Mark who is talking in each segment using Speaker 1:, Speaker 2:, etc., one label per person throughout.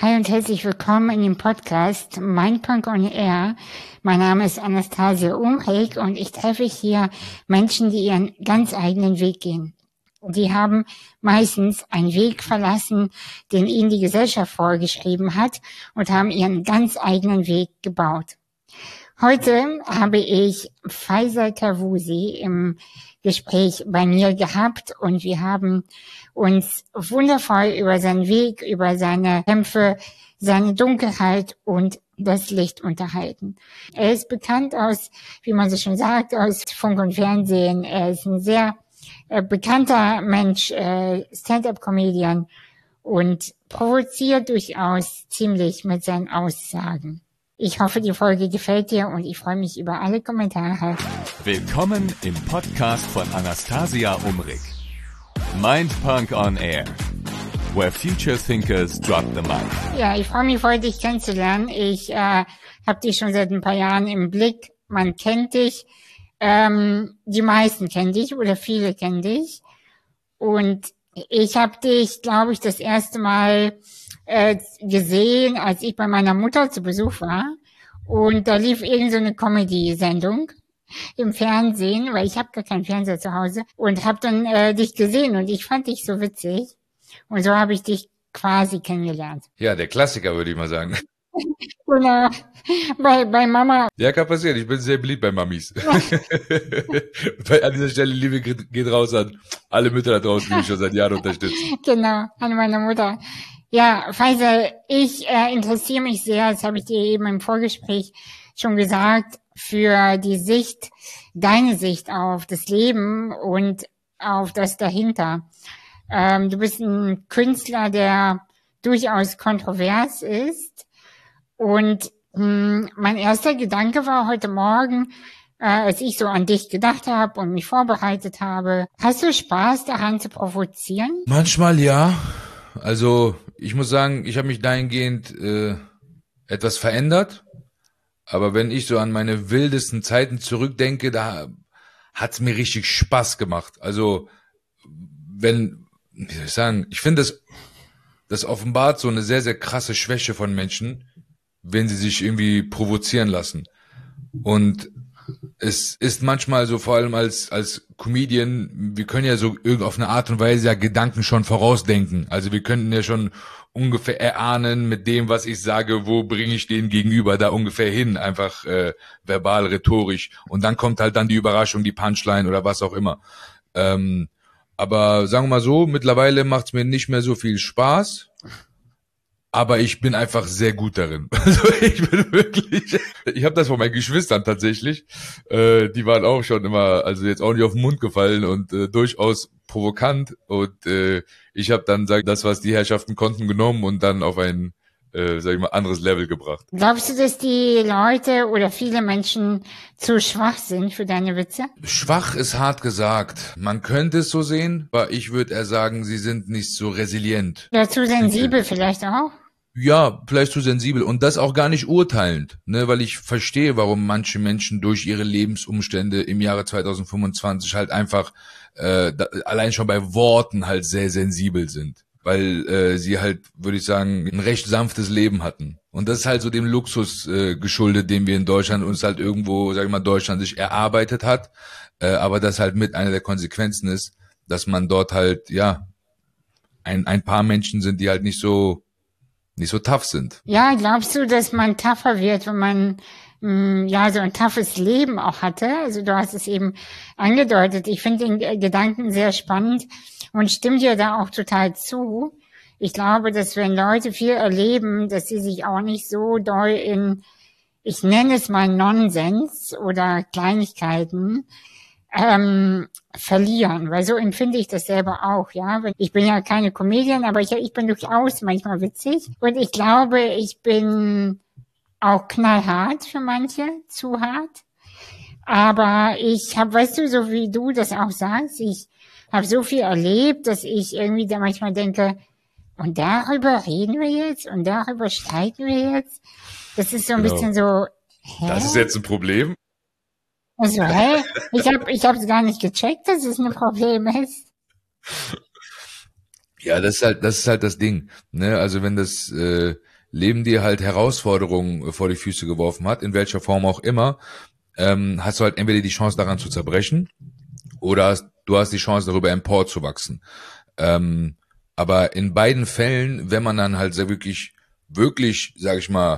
Speaker 1: Hi und herzlich willkommen in dem Podcast Mindpunk on Air. Mein Name ist Anastasia Umrig und ich treffe hier Menschen, die ihren ganz eigenen Weg gehen. Die haben meistens einen Weg verlassen, den ihnen die Gesellschaft vorgeschrieben hat und haben ihren ganz eigenen Weg gebaut. Heute habe ich Faisal Kawusi im Gespräch bei mir gehabt und wir haben uns wundervoll über seinen Weg, über seine Kämpfe, seine Dunkelheit und das Licht unterhalten. Er ist bekannt aus, wie man so schon sagt, aus Funk und Fernsehen. Er ist ein sehr bekannter Mensch, Stand-up-Comedian und provoziert durchaus ziemlich mit seinen Aussagen. Ich hoffe, die Folge gefällt dir und ich freue mich über alle Kommentare.
Speaker 2: Willkommen im Podcast von Anastasia Umrig. Mindpunk on Air, where future thinkers drop the mic.
Speaker 1: Ja, ich freue mich voll, dich kennenzulernen. Ich habe dich schon seit ein paar Jahren im Blick. Man kennt dich. Die meisten kennen dich oder viele kennen dich. Und ich habe dich, glaube ich, das erste Mal gesehen, als ich bei meiner Mutter zu Besuch war. Und da lief irgend so eine Comedy-Sendung im Fernsehen, weil ich habe gar keinen Fernseher zu Hause. Und habe dann dich gesehen und ich fand dich so witzig. Und so habe ich dich quasi kennengelernt.
Speaker 3: Ja, der Klassiker, würde ich mal sagen.
Speaker 1: Genau. Bei Mama.
Speaker 3: Ja, kann passieren. Ich bin sehr beliebt bei Mamis. An dieser Stelle, Liebe geht raus an alle Mütter da draußen, die mich schon seit Jahren unterstützen.
Speaker 1: Genau, an meine Mutter. Ja, Faisal, ich interessiere mich sehr, das habe ich dir eben im Vorgespräch schon gesagt, für die Sicht, deine Sicht auf das Leben und auf das dahinter. Du bist ein Künstler, der durchaus kontrovers ist. Und mein erster Gedanke war heute Morgen, als ich so an dich gedacht habe und mich vorbereitet habe, hast du Spaß daran zu provozieren?
Speaker 3: Manchmal ja. Also ich muss sagen, ich habe mich dahingehend etwas verändert. Aber wenn ich so an meine wildesten Zeiten zurückdenke, da hat's mir richtig Spaß gemacht. Also wie soll ich sagen, ich finde, das offenbart so eine sehr, sehr krasse Schwäche von Menschen, wenn sie sich irgendwie provozieren lassen. Und es ist manchmal so, vor allem als Comedian, wir können ja so auf eine Art und Weise ja Gedanken schon vorausdenken. Also wir könnten ja schon ungefähr erahnen mit dem, was ich sage, wo bringe ich den Gegenüber da ungefähr hin, einfach verbal, rhetorisch. Und dann kommt halt dann die Überraschung, die Punchline oder was auch immer. Aber sagen wir mal so, mittlerweile macht's mir nicht mehr so viel Spaß. Aber ich bin einfach sehr gut darin. Also ich habe das von meinen Geschwistern tatsächlich. Die waren auch schon immer, also jetzt auch nicht auf den Mund gefallen und durchaus provokant. Und ich habe dann, das, was die Herrschaften konnten, genommen und dann auf ein, sag ich mal, anderes Level gebracht.
Speaker 1: Glaubst du, dass die Leute oder viele Menschen zu schwach sind für deine Witze?
Speaker 3: Schwach ist hart gesagt. Man könnte es so sehen, aber ich würde eher sagen, sie sind nicht so resilient.
Speaker 1: Oder zu sensibel vielleicht auch?
Speaker 3: Ja, vielleicht zu sensibel und das auch gar nicht urteilend, ne, weil ich verstehe, warum manche Menschen durch ihre Lebensumstände im Jahre 2025 halt einfach allein schon bei Worten halt sehr sensibel sind, weil sie halt, würde ich sagen, ein recht sanftes Leben hatten. Und das ist halt so dem Luxus geschuldet, den wir in Deutschland uns halt irgendwo, sag ich mal, Deutschland sich erarbeitet hat, aber das halt mit einer der Konsequenzen ist, dass man dort halt, ja, ein paar Menschen sind, die halt nicht so tough sind.
Speaker 1: Ja, glaubst du, dass man tougher wird, wenn man so ein toughes Leben auch hatte? Also du hast es eben angedeutet. Ich finde den Gedanken sehr spannend und stimme dir da auch total zu. Ich glaube, dass wenn Leute viel erleben, dass sie sich auch nicht so doll in, ich nenne es mal Nonsens oder Kleinigkeiten, verlieren, weil so empfinde ich das selber auch, ja. Ich bin ja keine Comedian, aber ich bin durchaus manchmal witzig und ich glaube, ich bin auch knallhart für manche, zu hart, aber ich habe, weißt du, so wie du das auch sagst, ich habe so viel erlebt, dass ich irgendwie da manchmal denke, und darüber reden wir jetzt und darüber streiten wir jetzt. Das ist so ein bisschen so,
Speaker 3: hä? Das ist jetzt ein Problem?
Speaker 1: Also, ich hab's gar nicht gecheckt, dass es ein Problem ist.
Speaker 3: Ja, das ist halt das Ding, ne? Also wenn das Leben dir halt Herausforderungen vor die Füße geworfen hat, in welcher Form auch immer, hast du halt entweder die Chance daran zu zerbrechen oder du hast die Chance darüber emporzuwachsen. Aber in beiden Fällen, wenn man dann halt sehr wirklich, sag ich mal,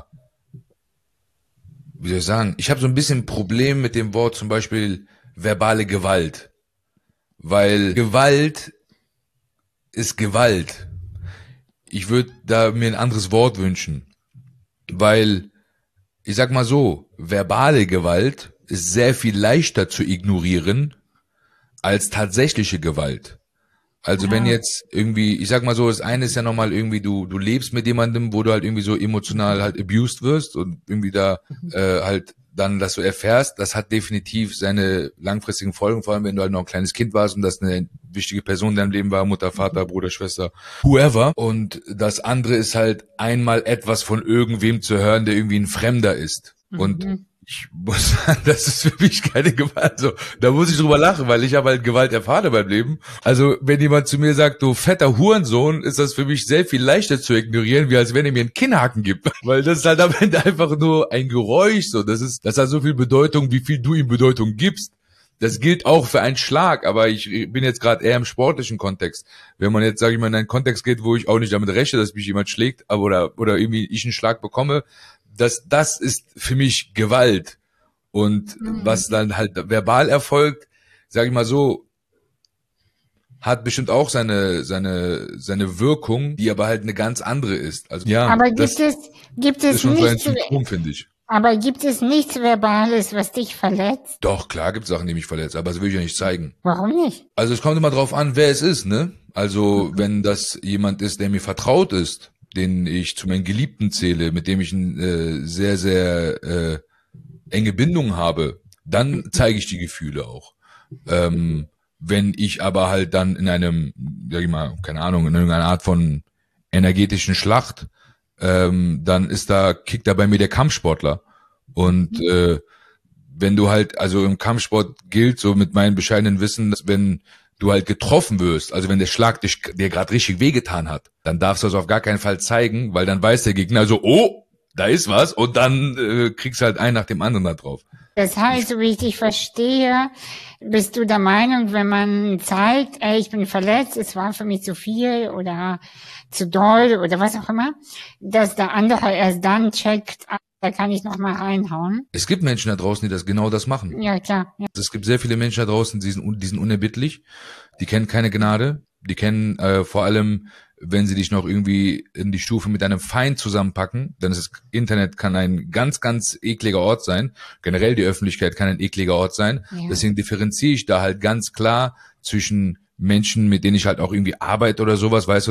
Speaker 3: wie soll ich sagen, ich habe so ein bisschen ein Problem mit dem Wort zum Beispiel verbale Gewalt. Weil Gewalt ist Gewalt. Ich würde da mir ein anderes Wort wünschen. Weil, ich sag mal so, verbale Gewalt ist sehr viel leichter zu ignorieren als tatsächliche Gewalt. Also wenn jetzt irgendwie, ich sag mal so, das eine ist ja nochmal irgendwie, du lebst mit jemandem, wo du halt irgendwie so emotional halt abused wirst und irgendwie da halt dann das so erfährst, das hat definitiv seine langfristigen Folgen, vor allem wenn du halt noch ein kleines Kind warst und das eine wichtige Person in deinem Leben war, Mutter, Vater, Bruder, Schwester, whoever. Und das andere ist halt einmal etwas von irgendwem zu hören, der irgendwie ein Fremder ist. Und ich muss sagen, das ist für mich keine Gewalt. Also, da muss ich drüber lachen, weil ich habe halt Gewalt erfahren in meinem Leben. Also, wenn jemand zu mir sagt, du fetter Hurensohn, ist das für mich sehr viel leichter zu ignorieren, wie als wenn er mir einen Kinnhaken gibt. Weil das ist halt am Ende einfach nur ein Geräusch, so. Das hat so viel Bedeutung, wie viel du ihm Bedeutung gibst. Das gilt auch für einen Schlag, aber ich bin jetzt gerade eher im sportlichen Kontext. Wenn man jetzt, sage ich mal, in einen Kontext geht, wo ich auch nicht damit rechne, dass mich jemand schlägt, aber oder irgendwie ich einen Schlag bekomme, das ist für mich Gewalt. Und was dann halt verbal erfolgt, sage ich mal so, hat bestimmt auch seine Wirkung, die aber halt eine ganz andere ist. Also ja,
Speaker 1: aber gibt es
Speaker 3: schon
Speaker 1: nichts,
Speaker 3: so ein Symptom, finde ich.
Speaker 1: aber gibt es nichts Verbales, was dich verletzt?
Speaker 3: Doch, klar gibt es Sachen, die mich verletzen, aber das will ich ja nicht zeigen.
Speaker 1: Warum nicht?
Speaker 3: Also es kommt immer drauf an, wer es ist, ne? Also wenn das jemand ist, der mir vertraut ist, den ich zu meinen Geliebten zähle, mit dem ich eine sehr, sehr enge Bindung habe, dann zeige ich die Gefühle auch. Wenn ich aber halt dann in einem, sag ich mal, keine Ahnung, in irgendeiner Art von energetischen Schlacht, dann kickt da bei mir der Kampfsportler. Und wenn du halt, also im Kampfsport gilt so mit meinem bescheidenen Wissen, dass wenn du halt getroffen wirst, also wenn der Schlag dir gerade richtig wehgetan hat, dann darfst du das auf gar keinen Fall zeigen, weil dann weiß der Gegner so, oh, da ist was, und dann kriegst du halt einen nach dem anderen da drauf.
Speaker 1: Das heißt, so wie ich dich verstehe, bist du der Meinung, wenn man zeigt, ey, ich bin verletzt, es war für mich zu viel oder zu doll oder was auch immer, dass der andere erst dann checkt, da kann ich noch mal reinhauen.
Speaker 3: Es gibt Menschen da draußen, die genau das machen.
Speaker 1: Ja, klar. Ja.
Speaker 3: Es gibt sehr viele Menschen da draußen, die sind unerbittlich, die kennen keine Gnade, die kennen vor allem, wenn sie dich noch irgendwie in die Stufe mit einem Feind zusammenpacken, dann ist das Internet kann ein ganz, ganz ekliger Ort sein. Generell die Öffentlichkeit kann ein ekliger Ort sein. Ja. Deswegen differenziere ich da halt ganz klar zwischen Menschen, mit denen ich halt auch irgendwie arbeite oder sowas, weißt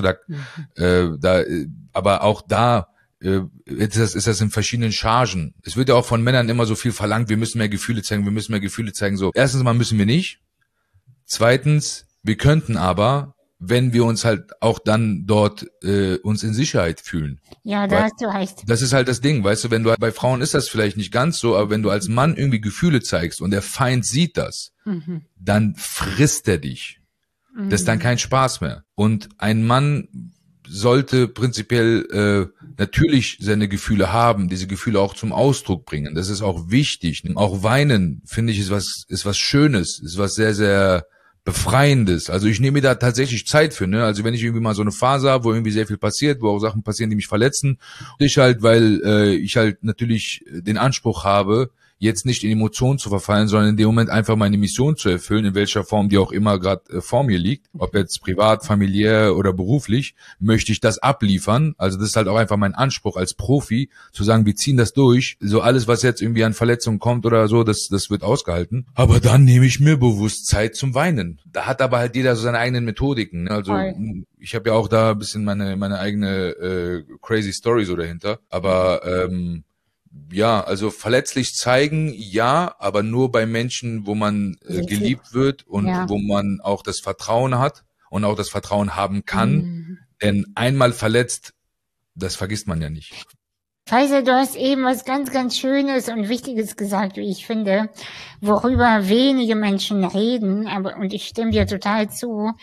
Speaker 3: du, aber auch da ist das in verschiedenen Chargen. Es wird ja auch von Männern immer so viel verlangt, wir müssen mehr Gefühle zeigen, so. Erstens mal müssen wir nicht. Zweitens, wir könnten aber, wenn wir uns halt auch dann dort uns in Sicherheit fühlen.
Speaker 1: Ja, da hast du recht.
Speaker 3: Das ist halt das Ding, weißt du, wenn du bei Frauen ist das vielleicht nicht ganz so, aber wenn du als Mann irgendwie Gefühle zeigst und der Feind sieht das, dann frisst er dich. Das ist dann kein Spaß mehr. Und ein Mann sollte prinzipiell natürlich seine Gefühle haben, diese Gefühle auch zum Ausdruck bringen. Das ist auch wichtig. Auch weinen, finde ich, ist was Schönes, ist was sehr, sehr Befreiendes. Also ich nehme mir da tatsächlich Zeit für, ne? Also wenn ich irgendwie mal so eine Phase habe, wo irgendwie sehr viel passiert, wo auch Sachen passieren, die mich verletzen, weil ich halt natürlich den Anspruch habe, jetzt nicht in Emotionen zu verfallen, sondern in dem Moment einfach meine Mission zu erfüllen, in welcher Form die auch immer gerade vor mir liegt, ob jetzt privat, familiär oder beruflich, möchte ich das abliefern. Also das ist halt auch einfach mein Anspruch als Profi, zu sagen, wir ziehen das durch. So alles, was jetzt irgendwie an Verletzungen kommt oder so, das wird ausgehalten. Aber dann nehme ich mir bewusst Zeit zum Weinen. Da hat aber halt jeder so seine eigenen Methodiken. Also ich habe ja auch da ein bisschen meine eigene crazy Story so dahinter. Aber ja, also verletzlich zeigen, ja, aber nur bei Menschen, wo man geliebt wird und wo man auch das Vertrauen hat und auch das Vertrauen haben kann. Denn einmal verletzt, das vergisst man ja nicht.
Speaker 1: Faisal, du hast eben was ganz, ganz Schönes und Wichtiges gesagt, wie ich finde, worüber wenige Menschen reden, und ich stimme dir total zu.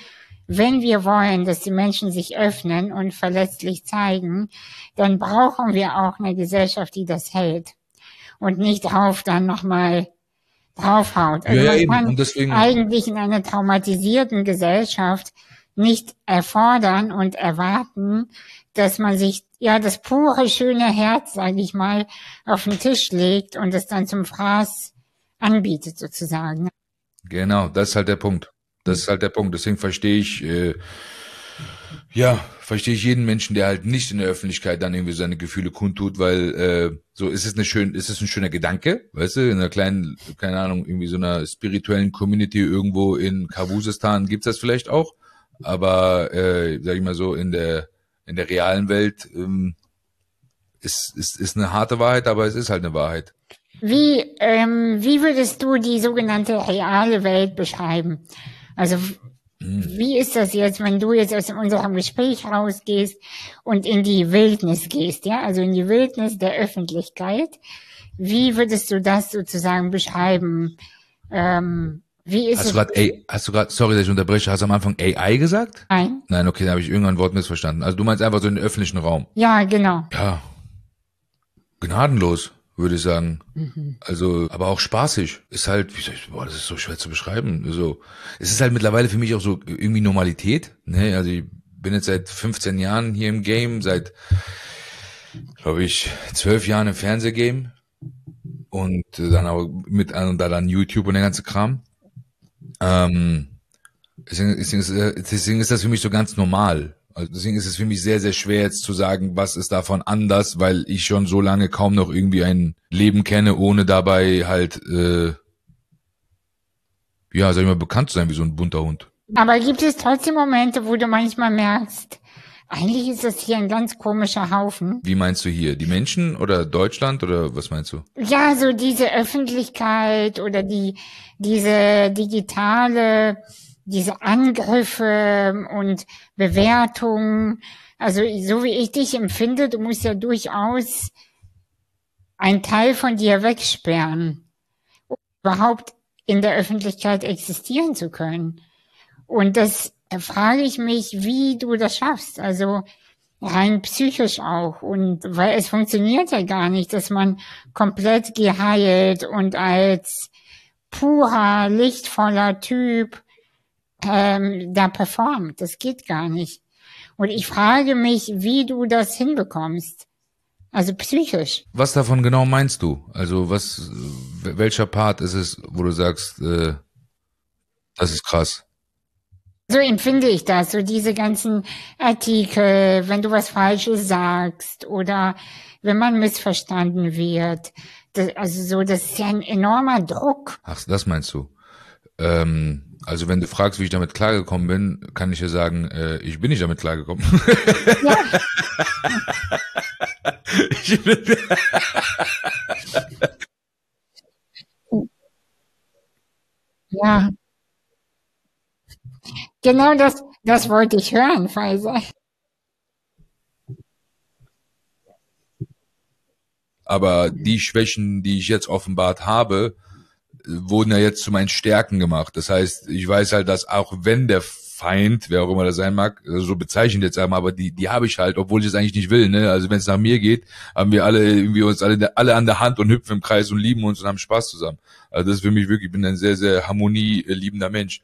Speaker 1: wenn wir wollen, dass die Menschen sich öffnen und verletzlich zeigen, dann brauchen wir auch eine Gesellschaft, die das hält und nicht dann nochmal draufhaut. Also
Speaker 3: Ja,
Speaker 1: man
Speaker 3: eben.
Speaker 1: kann
Speaker 3: Und deswegen,
Speaker 1: eigentlich in einer traumatisierten Gesellschaft nicht erfordern und erwarten, dass man sich das pure, schöne Herz, sage ich mal, auf den Tisch legt und es dann zum Fraß anbietet sozusagen.
Speaker 3: genau, das ist halt der Punkt. Das ist halt der Punkt. Deswegen verstehe ich jeden Menschen, der halt nicht in der Öffentlichkeit dann irgendwie seine Gefühle kundtut, weil so ist es ein schöner Gedanke, weißt du, in einer kleinen, keine Ahnung, irgendwie so einer spirituellen Community irgendwo in Kabusistan gibt's das vielleicht auch, aber sag ich mal so, in der realen Welt ist eine harte Wahrheit, aber es ist halt eine Wahrheit.
Speaker 1: Wie würdest du die sogenannte reale Welt beschreiben? Also wie ist das jetzt, wenn du jetzt aus unserem Gespräch rausgehst und in die Wildnis gehst, ja, also in die Wildnis der Öffentlichkeit? Wie würdest du das sozusagen beschreiben? Wie ist
Speaker 3: Hast du gerade, sorry, dass ich unterbreche, hast du am Anfang AI gesagt?
Speaker 1: Nein.
Speaker 3: Nein, okay, da habe ich irgendein Wort missverstanden. Also du meinst einfach so in den öffentlichen Raum.
Speaker 1: Ja, genau.
Speaker 3: Ja, gnadenlos, würde ich sagen. Also, aber auch spaßig. Ist halt, das ist so schwer zu beschreiben. So, es ist halt mittlerweile für mich auch so irgendwie Normalität. Ne? Also ich bin jetzt seit 15 Jahren hier im Game, seit, glaube ich, 12 Jahren im Fernsehgame und dann auch dann YouTube und der ganze Kram. Deswegen ist das für mich so ganz normal. Also deswegen ist es für mich sehr, sehr schwer jetzt zu sagen, was ist davon anders, weil ich schon so lange kaum noch irgendwie ein Leben kenne, ohne dabei halt, sag ich mal, bekannt zu sein wie so ein bunter Hund.
Speaker 1: Aber gibt es trotzdem Momente, wo du manchmal merkst, eigentlich ist das hier ein ganz komischer Haufen?
Speaker 3: Wie meinst du hier? Die Menschen oder Deutschland oder was meinst du?
Speaker 1: Ja, so diese Öffentlichkeit oder diese digitale, diese Angriffe und Bewertungen. Also so wie ich dich empfinde, du musst ja durchaus einen Teil von dir wegsperren, um überhaupt in der Öffentlichkeit existieren zu können. Und das frage ich mich, wie du das schaffst. Also rein psychisch auch. Und weil es funktioniert ja gar nicht, dass man komplett geheilt und als purer, lichtvoller Typ da performt. Das geht gar nicht. Und ich frage mich, wie du das hinbekommst. Also psychisch.
Speaker 3: Was davon genau meinst du? Also welcher Part ist es, wo du sagst, das ist krass?
Speaker 1: So empfinde ich das, so diese ganzen Artikel, wenn du was Falsches sagst oder wenn man missverstanden wird. Das ist ja ein enormer Druck.
Speaker 3: Ach, das meinst du? Also wenn du fragst, wie ich damit klargekommen bin, kann ich dir sagen, ich bin nicht damit klargekommen.
Speaker 1: Ja. Ja. Genau das wollte ich hören, Faisal.
Speaker 3: Aber die Schwächen, die ich jetzt offenbart habe, wurden ja jetzt zu meinen Stärken gemacht. Das heißt, ich weiß halt, dass auch wenn der Feind, wer auch immer das sein mag, so bezeichnet jetzt einmal, aber die habe ich halt, obwohl ich es eigentlich nicht will, ne? Also wenn es nach mir geht, haben wir alle irgendwie uns alle an der Hand und hüpfen im Kreis und lieben uns und haben Spaß zusammen. Also das ist für mich wirklich, ich bin ein sehr, sehr harmonieliebender Mensch.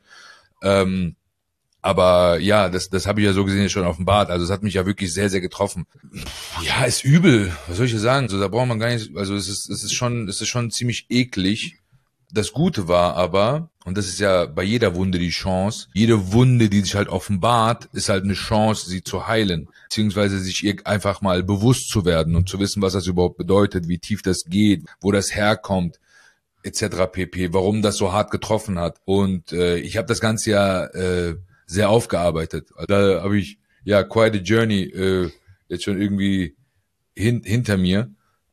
Speaker 3: Aber ja, das habe ich ja so gesehen schon offenbart. Also es hat mich ja wirklich sehr, sehr getroffen. Ja, ist übel. Was soll ich dir sagen? Also da braucht man gar nicht, also es ist schon ziemlich eklig. Das Gute war aber, und das ist ja bei jeder Wunde die Chance, jede Wunde, die sich halt offenbart, ist halt eine Chance, sie zu heilen, beziehungsweise sich ihr einfach mal bewusst zu werden und zu wissen, was das überhaupt bedeutet, wie tief das geht, wo das herkommt, etc. pp., warum das so hart getroffen hat. Und ich habe das Ganze ja sehr aufgearbeitet. Da habe ich ja quite a journey jetzt schon irgendwie hinter mir.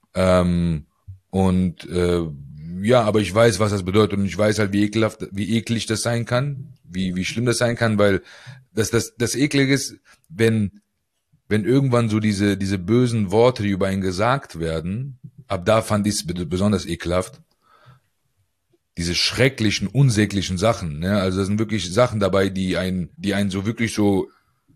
Speaker 3: Ja, aber ich weiß, was das bedeutet und ich weiß halt, wie eklig das sein kann, wie schlimm das sein kann, weil das Eklige ist, wenn irgendwann so diese bösen Worte, die über einen gesagt werden, ab da fand ich es besonders ekelhaft. diese schrecklichen, unsäglichen Sachen, ne? Also da sind wirklich Sachen dabei, die einen so wirklich so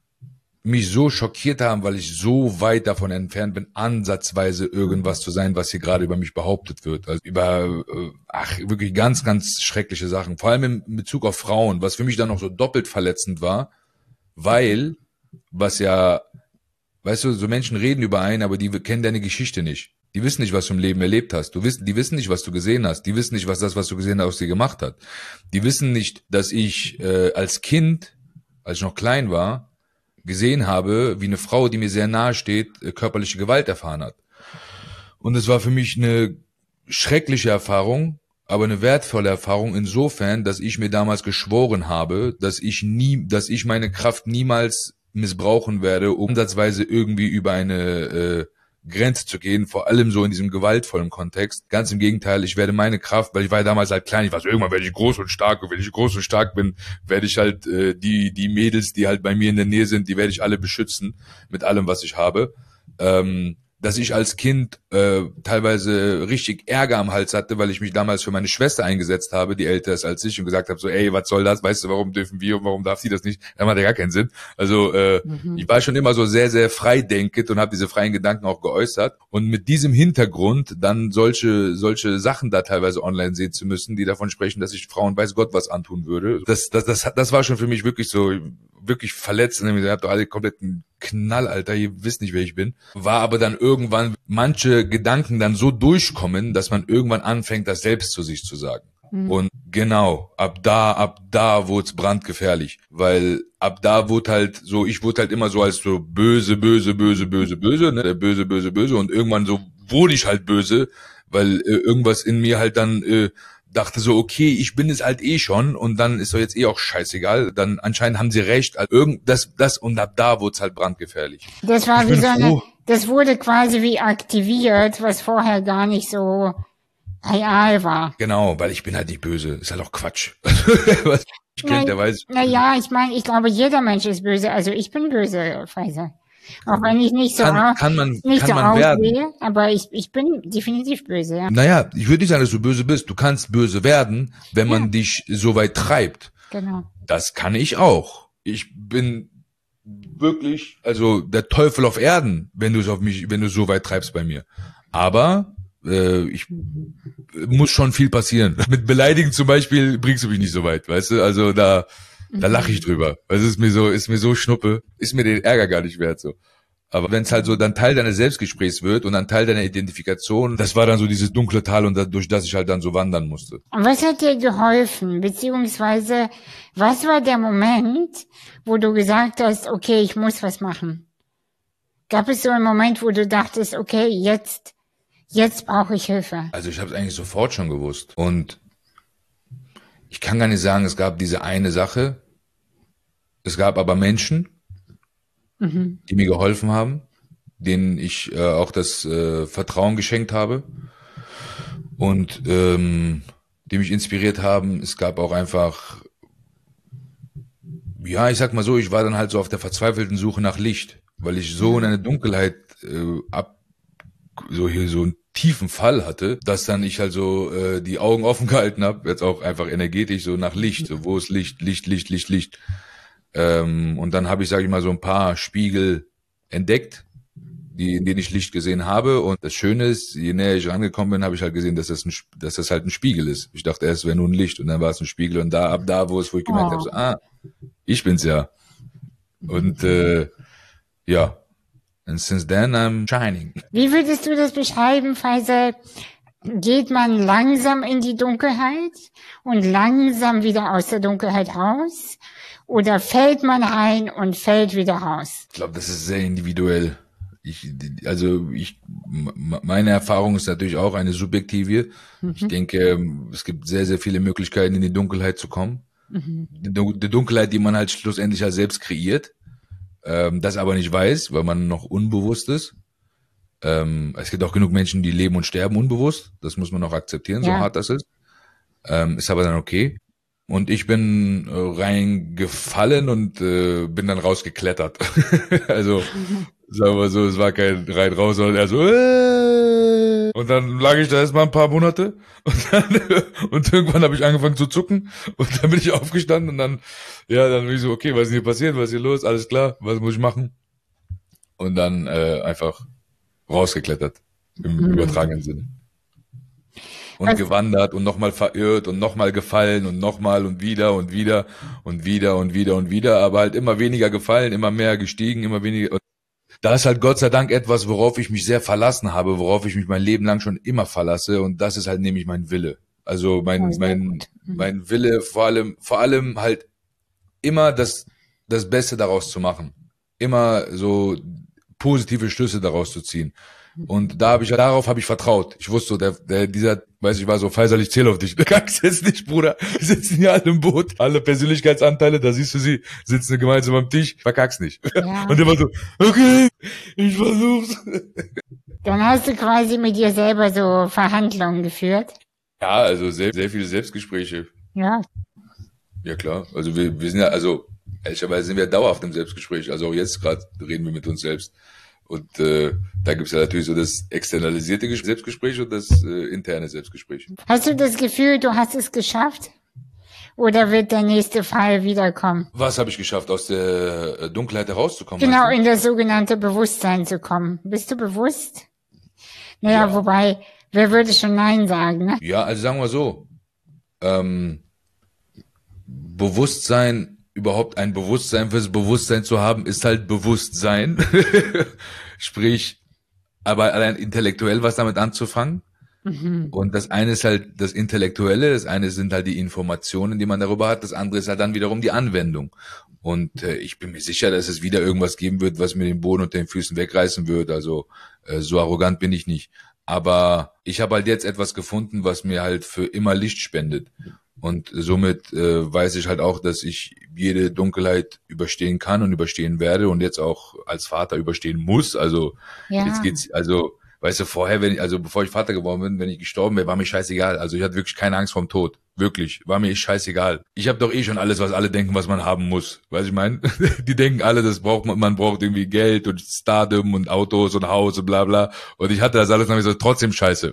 Speaker 3: mich so schockiert haben, weil ich so weit davon entfernt bin, ansatzweise irgendwas zu sein, was hier gerade über mich behauptet wird. Also über, wirklich ganz, ganz schreckliche Sachen. Vor allem in Bezug auf Frauen, was für mich dann noch so doppelt verletzend war, weil, was ja, weißt du, so Menschen reden über einen, aber die kennen deine Geschichte nicht. Die wissen nicht, was du im Leben erlebt hast. Die wissen nicht, was du gesehen hast. Die wissen nicht, was du gesehen hast, aus dir gemacht hat. Die wissen nicht, dass ich als Kind, als ich noch klein war, gesehen habe, wie eine Frau, die mir sehr nahe steht, körperliche Gewalt erfahren hat. Und es war für mich eine schreckliche Erfahrung, aber eine wertvolle Erfahrung insofern, dass ich mir damals geschworen habe, dass ich meine Kraft niemals missbrauchen werde, um ansatzweise irgendwie über eine Grenze zu gehen, vor allem so in diesem gewaltvollen Kontext. Ganz im Gegenteil, ich werde meine Kraft, weil ich war ja damals halt klein, ich weiß, irgendwann werde ich groß und stark, und wenn ich groß und stark bin, werde ich halt die Mädels, die halt bei mir in der Nähe sind, die werde ich alle beschützen mit allem, was ich habe. Dass ich als Kind teilweise richtig Ärger am Hals hatte, weil ich mich damals für meine Schwester eingesetzt habe, die älter ist als ich, und gesagt habe so, ey, was soll das? Weißt du, warum dürfen wir und warum darf sie das nicht? Das macht ja gar keinen Sinn. Also ich war schon immer so sehr, sehr freidenkend und habe diese freien Gedanken auch geäußert. Und mit diesem Hintergrund dann solche Sachen da teilweise online sehen zu müssen, die davon sprechen, dass ich Frauen weiß Gott was antun würde. Das war schon für mich wirklich so, wirklich verletzt. Und ihr habt doch alle kompletten Knall, Alter, ihr wisst nicht, wer ich bin. War aber dann irgendwann manche Gedanken dann so durchkommen, dass man irgendwann anfängt, das selbst zu sich zu sagen. Und genau, ab da wurde es brandgefährlich, weil ab da wurde halt so, ich wurde halt immer so als so böse, ne, der böse, und irgendwann so wurde ich halt böse, weil irgendwas in mir halt dann dachte so, okay, ich bin es halt eh schon, und dann ist doch jetzt eh auch scheißegal, dann anscheinend haben sie recht, also und ab da wurde es halt brandgefährlich.
Speaker 1: Das war wie so das wurde quasi wie aktiviert, was vorher gar nicht so real war.
Speaker 3: Genau, weil ich bin halt nicht böse, ist halt auch Quatsch. Was ich kennt, der weiß.
Speaker 1: Naja, ich meine, ich glaube, jeder Mensch ist böse, also ich bin böse, Faisal. Auch wenn ich nicht so aussehe, aber ich bin definitiv böse, ja.
Speaker 3: Naja, ich würde nicht sagen, dass du böse bist. Du kannst böse werden, wenn man dich so weit treibt.
Speaker 1: Genau.
Speaker 3: Das kann ich auch. Ich bin wirklich, also der Teufel auf Erden, wenn du so weit treibst bei mir. Aber ich muss schon viel passieren. Mit Beleidigen zum Beispiel bringst du mich nicht so weit, weißt du? Also da lache ich drüber. Also ist mir so Schnuppe, ist mir den Ärger gar nicht wert so. Aber wenn es halt so dann Teil deines Selbstgesprächs wird und dann Teil deiner Identifikation, das war dann so dieses dunkle Tal, und durch das ich halt dann so wandern musste.
Speaker 1: Und was hat dir geholfen? Beziehungsweise, was war der Moment, wo du gesagt hast, okay, ich muss was machen? Gab es so einen Moment, wo du dachtest, okay, jetzt brauche ich Hilfe?
Speaker 3: Also ich habe es eigentlich sofort schon gewusst. Und ich kann gar nicht sagen, es gab diese eine Sache. Es gab aber Menschen, die mir geholfen haben, denen ich auch das Vertrauen geschenkt habe und die mich inspiriert haben. Es gab auch einfach, ja, ich sag mal so, ich war dann halt so auf der verzweifelten Suche nach Licht, weil ich so in eine Dunkelheit so einen tiefen Fall hatte, dass dann ich halt so die Augen offen gehalten habe, jetzt auch einfach energetisch so nach Licht, so wo ist Licht. Und dann habe ich, sage ich mal, so ein paar Spiegel entdeckt, in denen ich Licht gesehen habe. Und das Schöne ist, je näher ich rangekommen bin, habe ich halt gesehen, dass das halt ein Spiegel ist. Ich dachte erst, es wäre nur ein Licht, und dann war es ein Spiegel. Und ab da, wo ich gemerkt habe, so, ich bin's ja. Und ja. And since then I'm shining.
Speaker 1: Wie würdest du das beschreiben, Faisal? Geht man langsam in die Dunkelheit und langsam wieder aus der Dunkelheit raus? Oder fällt man rein und fällt wieder raus?
Speaker 3: Ich glaube, das ist sehr individuell. Meine Erfahrung ist natürlich auch eine subjektive. Ich denke, es gibt sehr, sehr viele Möglichkeiten, in die Dunkelheit zu kommen. Die Dunkelheit, die man halt schlussendlich halt selbst kreiert. Das aber nicht weiß, weil man noch unbewusst ist. Es gibt auch genug Menschen, die leben und sterben unbewusst. Das muss man auch akzeptieren, so hart das ist. Ist aber dann okay. Und ich bin reingefallen und bin dann rausgeklettert. Also, sagen wir so, es war kein rein raus, sondern eher so, Und dann lag ich da erstmal ein paar Monate und irgendwann habe ich angefangen zu zucken und dann bin ich aufgestanden und dann bin ich so, okay, was ist hier passiert, was ist hier los, alles klar, was muss ich machen? Und dann einfach rausgeklettert, im übertragenen Sinne. Und gewandert und nochmal verirrt und nochmal gefallen und nochmal und wieder und wieder und wieder und wieder und wieder, aber halt immer weniger gefallen, immer mehr gestiegen, immer weniger. Und da ist halt Gott sei Dank etwas, worauf ich mich sehr verlassen habe, worauf ich mich mein Leben lang schon immer verlasse, und das ist halt nämlich mein Wille. Also mein Wille, vor allem halt immer das Beste daraus zu machen. Immer so positive Schlüsse daraus zu ziehen. Und darauf habe ich vertraut. Ich wusste so, ich war so, Faisal, ich zähle auf dich. Du kannst jetzt nicht, Bruder. Wir sitzen hier alle im Boot, alle Persönlichkeitsanteile, da siehst du sie, sitzen gemeinsam am Tisch, verkack's nicht. Ja. Und der war so, okay, ich versuch's.
Speaker 1: Dann hast du quasi mit dir selber so Verhandlungen geführt.
Speaker 3: Ja, also sehr viele Selbstgespräche.
Speaker 1: Ja.
Speaker 3: Ja, klar. Also wir sind ja, also ehrlicherweise sind wir dauerhaft im Selbstgespräch. Also auch jetzt gerade reden wir mit uns selbst. Und da gibt's ja natürlich so das externalisierte Selbstgespräch und das interne Selbstgespräch.
Speaker 1: Hast du das Gefühl, du hast es geschafft? Oder wird der nächste Fall wiederkommen?
Speaker 3: Was habe ich geschafft, aus der Dunkelheit herauszukommen?
Speaker 1: Genau, in das sogenannte Bewusstsein zu kommen. Bist du bewusst? Naja, ja. Wobei, wer würde schon Nein sagen, ne?
Speaker 3: Ja, also sagen wir so, Bewusstsein, überhaupt ein Bewusstsein fürs Bewusstsein zu haben, ist halt Bewusstsein. Sprich, aber allein intellektuell was damit anzufangen. Mhm. Und das eine ist halt das Intellektuelle, das eine sind halt die Informationen, die man darüber hat, das andere ist halt dann wiederum die Anwendung. Und ich bin mir sicher, dass es wieder irgendwas geben wird, was mir den Boden unter den Füßen wegreißen wird. Also so arrogant bin ich nicht. Aber ich habe halt jetzt etwas gefunden, was mir halt für immer Licht spendet. Und somit weiß ich halt auch, dass ich jede Dunkelheit überstehen kann und überstehen werde und jetzt auch als Vater überstehen muss. Also ja. Jetzt geht's, also weißt du, bevor ich Vater geworden bin, wenn ich gestorben wäre, war mir scheißegal. Also ich hatte wirklich keine Angst vorm Tod. Wirklich, war mir scheißegal. Ich habe doch schon alles, was alle denken, was man haben muss. Weißt du, ich meine? Die denken alle, man braucht irgendwie Geld und Stardom und Autos und Haus und bla bla. Und ich hatte das alles, und hab ich so, trotzdem scheiße.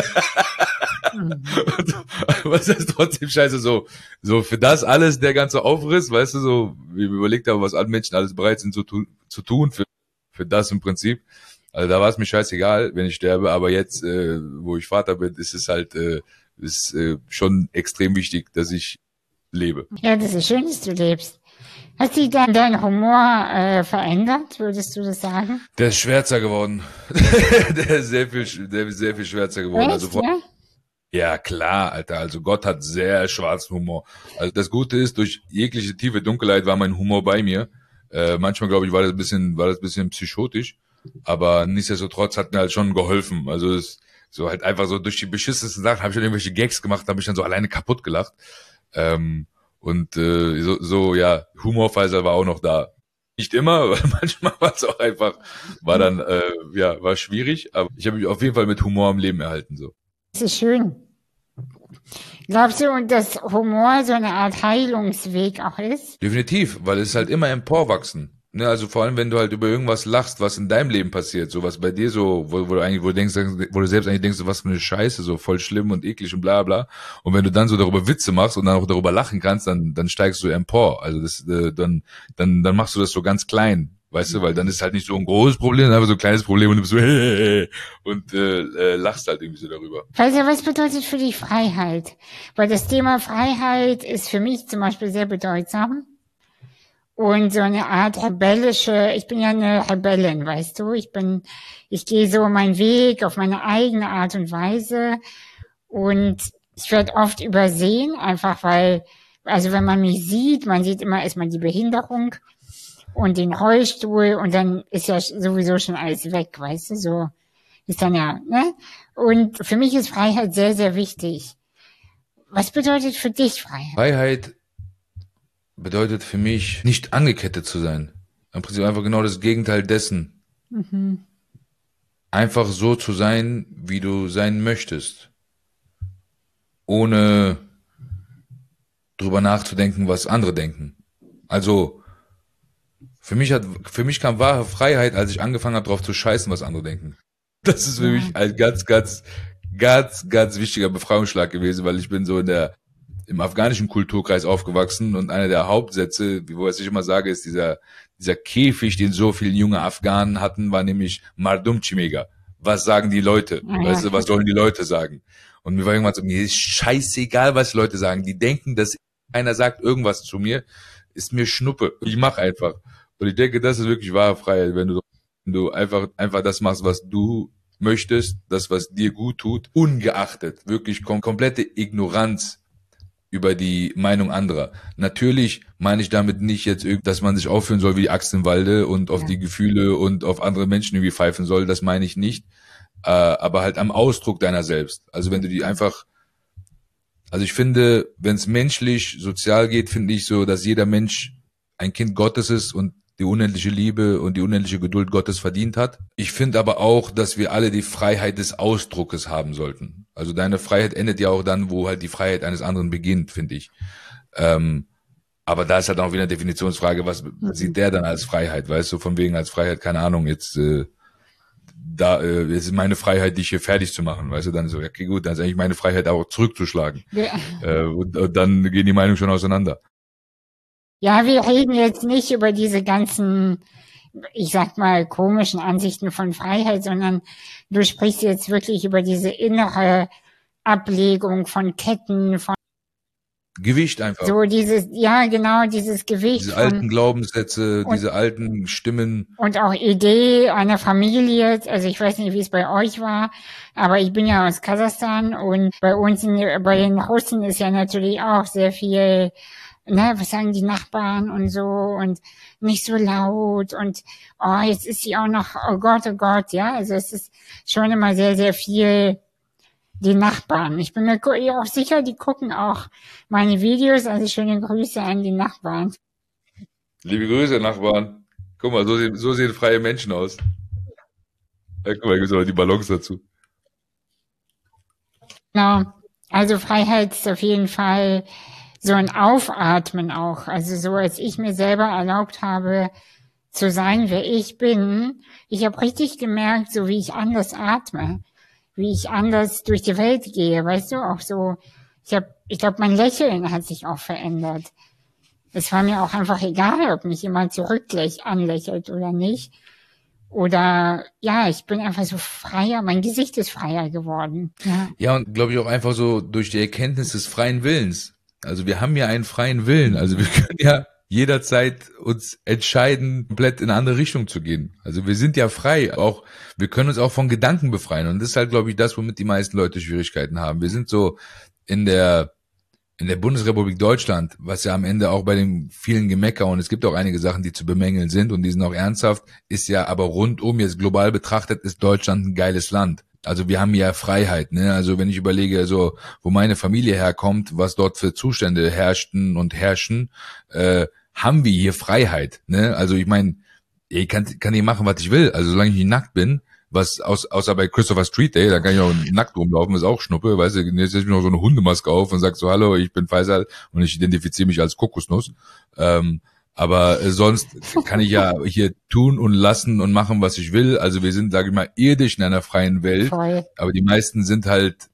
Speaker 3: Was heißt trotzdem scheiße? So für das alles, der ganze Aufriss, weißt du, so, wie ich überlegt habe, was alle Menschen alles bereit sind zu tun für das im Prinzip. Also da war es mir scheißegal, wenn ich sterbe, aber jetzt, wo ich Vater bin, ist es halt, schon extrem wichtig, dass ich lebe.
Speaker 1: Ja, das ist schön, dass du lebst. Hat sich dann dein Humor verändert, würdest du das sagen?
Speaker 3: Der ist schwärzer geworden. Der ist sehr viel schwärzer geworden.
Speaker 1: Echt, also
Speaker 3: ja, klar, Alter. Also Gott hat sehr schwarzen Humor. Also das Gute ist, durch jegliche tiefe Dunkelheit war mein Humor bei mir. Manchmal, glaube ich, war das ein bisschen psychotisch. Aber nichtsdestotrotz hat mir halt schon geholfen. Also so halt einfach so durch die beschissensten Sachen habe ich dann irgendwelche Gags gemacht, habe ich dann so alleine kaputt gelacht. Ja, Humorfaisal war auch noch da. Nicht immer, weil manchmal war es auch einfach, war schwierig. Aber ich habe mich auf jeden Fall mit Humor im Leben erhalten, so.
Speaker 1: Das ist schön. Glaubst du, dass Humor so eine Art Heilungsweg auch ist?
Speaker 3: Definitiv, weil es halt immer emporwachsen. Ne, also vor allem, wenn du halt über irgendwas lachst, was in deinem Leben passiert, so was bei dir so, wo du selbst eigentlich denkst, was für eine Scheiße, so voll schlimm und eklig und bla bla. Und wenn du dann so darüber Witze machst und dann auch darüber lachen kannst, dann steigst du empor. Also dann machst du das so ganz klein, weißt du, weil dann ist halt nicht so ein großes Problem, sondern einfach so ein kleines Problem und du bist so und lachst halt irgendwie so darüber.
Speaker 1: Weißt du, was bedeutet für dich Freiheit? Weil das Thema Freiheit ist für mich zum Beispiel sehr bedeutsam. Und so eine Art ich bin ja eine Rebellin, weißt du, ich gehe so meinen Weg auf meine eigene Art und Weise und ich werde oft übersehen, einfach weil, also wenn man mich sieht, man sieht immer erstmal die Behinderung und den Rollstuhl und dann ist ja sowieso schon alles weg, weißt du, so ist dann ja, ne? Und für mich ist Freiheit sehr, sehr wichtig. Was bedeutet für dich Freiheit?
Speaker 3: Freiheit bedeutet für mich, nicht angekettet zu sein. Im Prinzip einfach genau das Gegenteil dessen. Mhm. Einfach so zu sein, wie du sein möchtest. Ohne drüber nachzudenken, was andere denken. Also, für mich kam wahre Freiheit, als ich angefangen habe, drauf zu scheißen, was andere denken. Das ist für mich ein ganz, ganz, ganz, ganz wichtiger Befreiungsschlag gewesen, weil ich bin so im afghanischen Kulturkreis aufgewachsen und einer der Hauptsätze, wo ich immer sage, ist dieser Käfig, den so viele junge Afghanen hatten, war nämlich Mardum Chimega. Was sagen die Leute? Weißt du, was sollen die Leute sagen? Und mir war irgendwann so, mir ist scheißegal, was die Leute sagen. Die denken, dass einer sagt irgendwas zu mir, ist mir Schnuppe. Ich mache einfach. Und ich denke, das ist wirklich wahre Freiheit, wenn du einfach das machst, was du möchtest, das, was dir gut tut, ungeachtet, wirklich komplette Ignoranz über die Meinung anderer. Natürlich meine ich damit nicht jetzt, dass man sich aufführen soll wie die Axt im Walde und auf die Gefühle und auf andere Menschen irgendwie pfeifen soll, das meine ich nicht. Aber halt am Ausdruck deiner selbst. Also wenn du die einfach, also ich finde, wenn es menschlich, sozial geht, finde ich so, dass jeder Mensch ein Kind Gottes ist und die unendliche Liebe und die unendliche Geduld Gottes verdient hat. Ich finde aber auch, dass wir alle die Freiheit des Ausdruckes haben sollten. Also deine Freiheit endet ja auch dann, wo halt die Freiheit eines anderen beginnt, finde ich. Aber da ist halt auch wieder eine Definitionsfrage, was sieht der dann als Freiheit, weißt du, von wegen als Freiheit, keine Ahnung, jetzt ist meine Freiheit, dich hier fertig zu machen, weißt du, dann so, okay, gut, dann ist eigentlich meine Freiheit auch zurückzuschlagen. Ja. Und dann gehen die Meinungen schon auseinander.
Speaker 1: Ja, wir reden jetzt nicht über diese ganzen, ich sag mal, komischen Ansichten von Freiheit, sondern du sprichst jetzt wirklich über diese innere Ablegung von Ketten, von
Speaker 3: Gewicht einfach.
Speaker 1: So dieses, ja genau, dieses Gewicht.
Speaker 3: Diese alten Glaubenssätze, diese alten Stimmen.
Speaker 1: Und auch Idee einer Familie, also ich weiß nicht, wie es bei euch war, aber ich bin ja aus Kasachstan und bei uns, bei den Russen ist ja natürlich auch sehr viel, ne, was sagen die Nachbarn und so und nicht so laut und oh, jetzt ist sie auch noch, oh Gott, ja, also es ist schon immer sehr, sehr viel die Nachbarn. Ich bin mir auch sicher, die gucken auch meine Videos, also schöne Grüße an die Nachbarn.
Speaker 3: Liebe Grüße, Nachbarn. Guck mal, so sehen freie Menschen aus. Ja, guck mal, gibt aber die Ballons dazu.
Speaker 1: Genau, also Freiheit ist auf jeden Fall so ein Aufatmen auch. Also so, als ich mir selber erlaubt habe, zu sein, wer ich bin, ich habe richtig gemerkt, so wie ich anders atme, wie ich anders durch die Welt gehe, weißt du, auch so, ich glaube, mein Lächeln hat sich auch verändert. Es war mir auch einfach egal, ob mich jemand anlächelt oder nicht. Oder, ja, ich bin einfach so freier, mein Gesicht ist freier geworden.
Speaker 3: Ja, und glaube ich auch einfach so durch die Erkenntnis des freien Willens. Also wir haben ja einen freien Willen, also wir können ja jederzeit uns entscheiden, komplett in eine andere Richtung zu gehen. Also wir sind ja frei, auch wir können uns auch von Gedanken befreien und das ist halt, glaube ich, das, womit die meisten Leute Schwierigkeiten haben. Wir sind so in der Bundesrepublik Deutschland, was ja am Ende auch bei den vielen Gemecker, und es gibt auch einige Sachen, die zu bemängeln sind und die sind auch ernsthaft, ist ja aber rundum jetzt global betrachtet, ist Deutschland ein geiles Land. Also wir haben ja Freiheit, ne? Also wenn ich überlege, so wo meine Familie herkommt, was dort für Zustände herrschten und herrschen, haben wir hier Freiheit, ne? Also ich meine, ich kann hier machen, was ich will. Also solange ich nicht nackt bin, was außer bei Christopher Street Day, da kann ich auch nackt rumlaufen, ist auch Schnuppe, weißt du, jetzt setze ich mir noch so eine Hundemaske auf und sag so, hallo, ich bin Faisal und ich identifiziere mich als Kokosnuss. Aber sonst kann ich ja hier tun und lassen und machen, was ich will. Also wir sind, sage ich mal, irdisch in einer freien Welt. Voll. Aber die meisten sind halt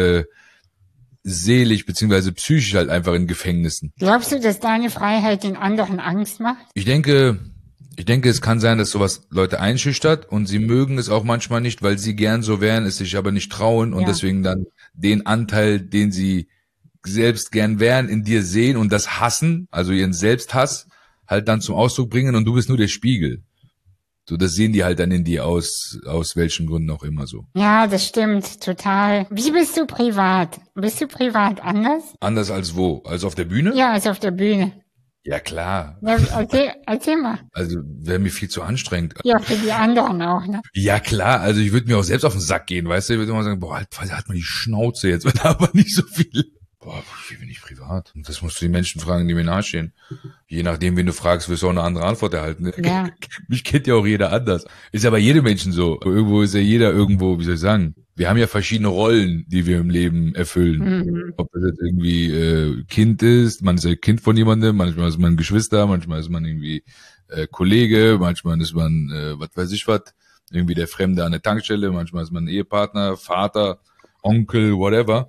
Speaker 3: seelisch beziehungsweise psychisch halt einfach in Gefängnissen.
Speaker 1: Glaubst du, dass deine Freiheit den anderen Angst macht?
Speaker 3: Ich denke, es kann sein, dass sowas Leute einschüchtert und sie mögen es auch manchmal nicht, weil sie gern so wären, es sich aber nicht trauen und deswegen dann den Anteil, den sie selbst gern wären, in dir sehen und das hassen, also ihren Selbsthass, halt dann zum Ausdruck bringen und du bist nur der Spiegel. So, das sehen die halt dann in dir aus welchen Gründen auch immer so.
Speaker 1: Ja, das stimmt, total. Wie bist du privat? Bist du privat anders?
Speaker 3: Anders als wo? Als auf der Bühne?
Speaker 1: Ja, als auf der Bühne.
Speaker 3: Ja, klar.
Speaker 1: Ja, erzähl mal.
Speaker 3: Also, wäre mir viel zu anstrengend.
Speaker 1: Ja, für die anderen auch, ne?
Speaker 3: Ja, klar. Also, ich würde mir auch selbst auf den Sack gehen, weißt du? Ich würde immer sagen, boah, halt mal die Schnauze jetzt, aber nicht so viel. Boah, wie bin ich privat? Und das musst du die Menschen fragen, die mir nahestehen. Je nachdem, wen du fragst, wirst du auch eine andere Antwort erhalten.
Speaker 1: Ja.
Speaker 3: Mich kennt ja auch jeder anders. Ist ja bei jedem Menschen so. Irgendwo ist ja jeder irgendwo, wie soll ich sagen? Wir haben ja verschiedene Rollen, die wir im Leben erfüllen. Mhm. Ob das jetzt irgendwie Kind ist, man ist ja Kind von jemandem, manchmal ist man Geschwister, manchmal ist man irgendwie Kollege, manchmal ist man was weiß ich was. irgendwie der Fremde an der Tankstelle, manchmal ist man Ehepartner, Vater, Onkel, whatever.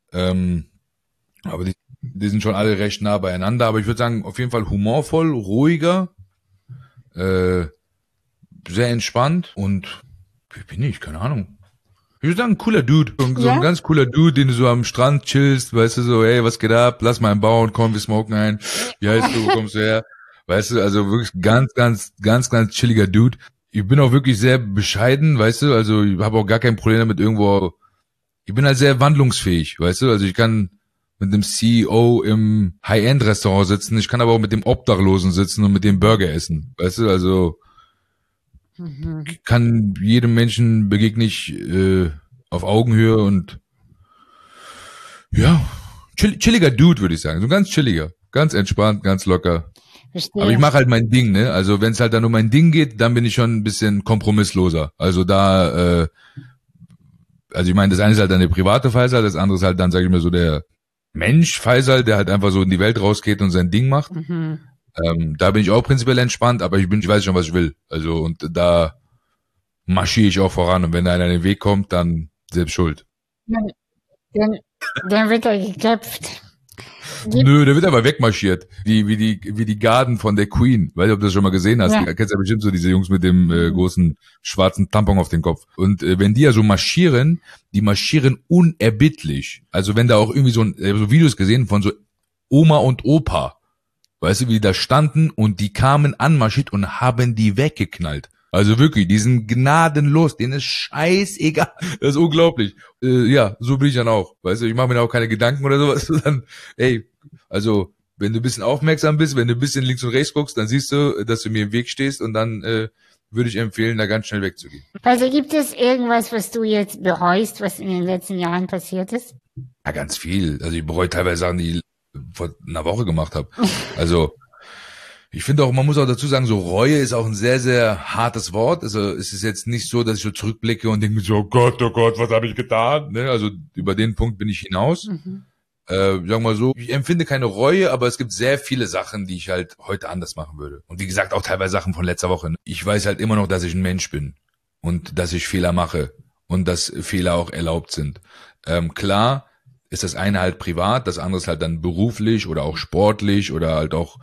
Speaker 3: Aber die sind schon alle recht nah beieinander. Aber ich würde sagen, auf jeden Fall humorvoll, ruhiger, sehr entspannt und wie bin ich? Keine Ahnung. Ich würde sagen, ein cooler Dude. So ein ganz cooler Dude, den du so am Strand chillst, weißt du, so, hey, was geht ab? Lass mal einen bauen, komm, wir smoken ein. Wie heißt du, wo kommst du her? Weißt du, also wirklich ganz chilliger Dude. Ich bin auch wirklich sehr bescheiden, weißt du, also ich habe auch gar kein Problem damit irgendwo, ich bin halt sehr wandlungsfähig, weißt du, also ich kann mit dem CEO im High-End-Restaurant sitzen, ich kann aber auch mit dem Obdachlosen sitzen und mit dem Burger essen, weißt du, also ich kann jedem Menschen begegne ich auf Augenhöhe und ja, chilliger Dude, würde ich sagen, so ganz chilliger, ganz entspannt, ganz locker.
Speaker 1: Verstehe.
Speaker 3: Aber ich mache halt mein Ding, ne? Also wenn es halt dann um mein Ding geht, dann bin ich schon ein bisschen kompromissloser. Also da, also ich meine, das eine ist halt dann der private Faisal, das andere ist halt dann, sage ich mal, so der Mensch Faisal, der halt einfach so in die Welt rausgeht und sein Ding macht. Da bin ich auch prinzipiell entspannt, aber ich weiß schon, was ich will. Also und da marschiere ich auch voran und wenn da einer in den Weg kommt, dann selbst schuld.
Speaker 1: Dann wird er geköpft.
Speaker 3: Nö, der wird aber wegmarschiert. Wie die Garden von der Queen. Weiß nicht, ob du das schon mal gesehen hast.
Speaker 1: Ja.
Speaker 3: Du kennst ja bestimmt so diese Jungs mit dem großen schwarzen Tampon auf dem Kopf. Und wenn die ja so marschieren, die marschieren unerbittlich. Also wenn da auch irgendwie so Videos gesehen von so Oma und Opa. Weißt du, wie die da standen und die kamen anmarschiert und haben die weggeknallt. Also wirklich, die sind gnadenlos, denen ist scheißegal. Das ist unglaublich. Ja, so bin ich dann auch. Weißt du, ich mache mir da auch keine Gedanken oder sowas. Dann, ey, also, wenn du ein bisschen aufmerksam bist, wenn du ein bisschen links und rechts guckst, dann siehst du, dass du mir im Weg stehst und dann würde ich empfehlen, da ganz schnell wegzugehen.
Speaker 1: Also gibt es irgendwas, was du jetzt bereust, was in den letzten Jahren passiert ist?
Speaker 3: Ja, ganz viel. Also ich bereue teilweise Sachen, die ich vor einer Woche gemacht habe. Also ich finde auch, man muss auch dazu sagen, so Reue ist auch ein sehr, sehr hartes Wort. Also es ist jetzt nicht so, dass ich so zurückblicke und denke mir so, oh Gott, was habe ich getan? Ne? Also über den Punkt bin ich hinaus. Sagen wir mal so, ich empfinde keine Reue, aber es gibt sehr viele Sachen, die ich halt heute anders machen würde. Und wie gesagt, auch teilweise Sachen von letzter Woche. Ich weiß halt immer noch, dass ich ein Mensch bin und dass ich Fehler mache und dass Fehler auch erlaubt sind. Klar ist das eine halt privat, das andere ist halt dann beruflich oder auch sportlich oder halt auch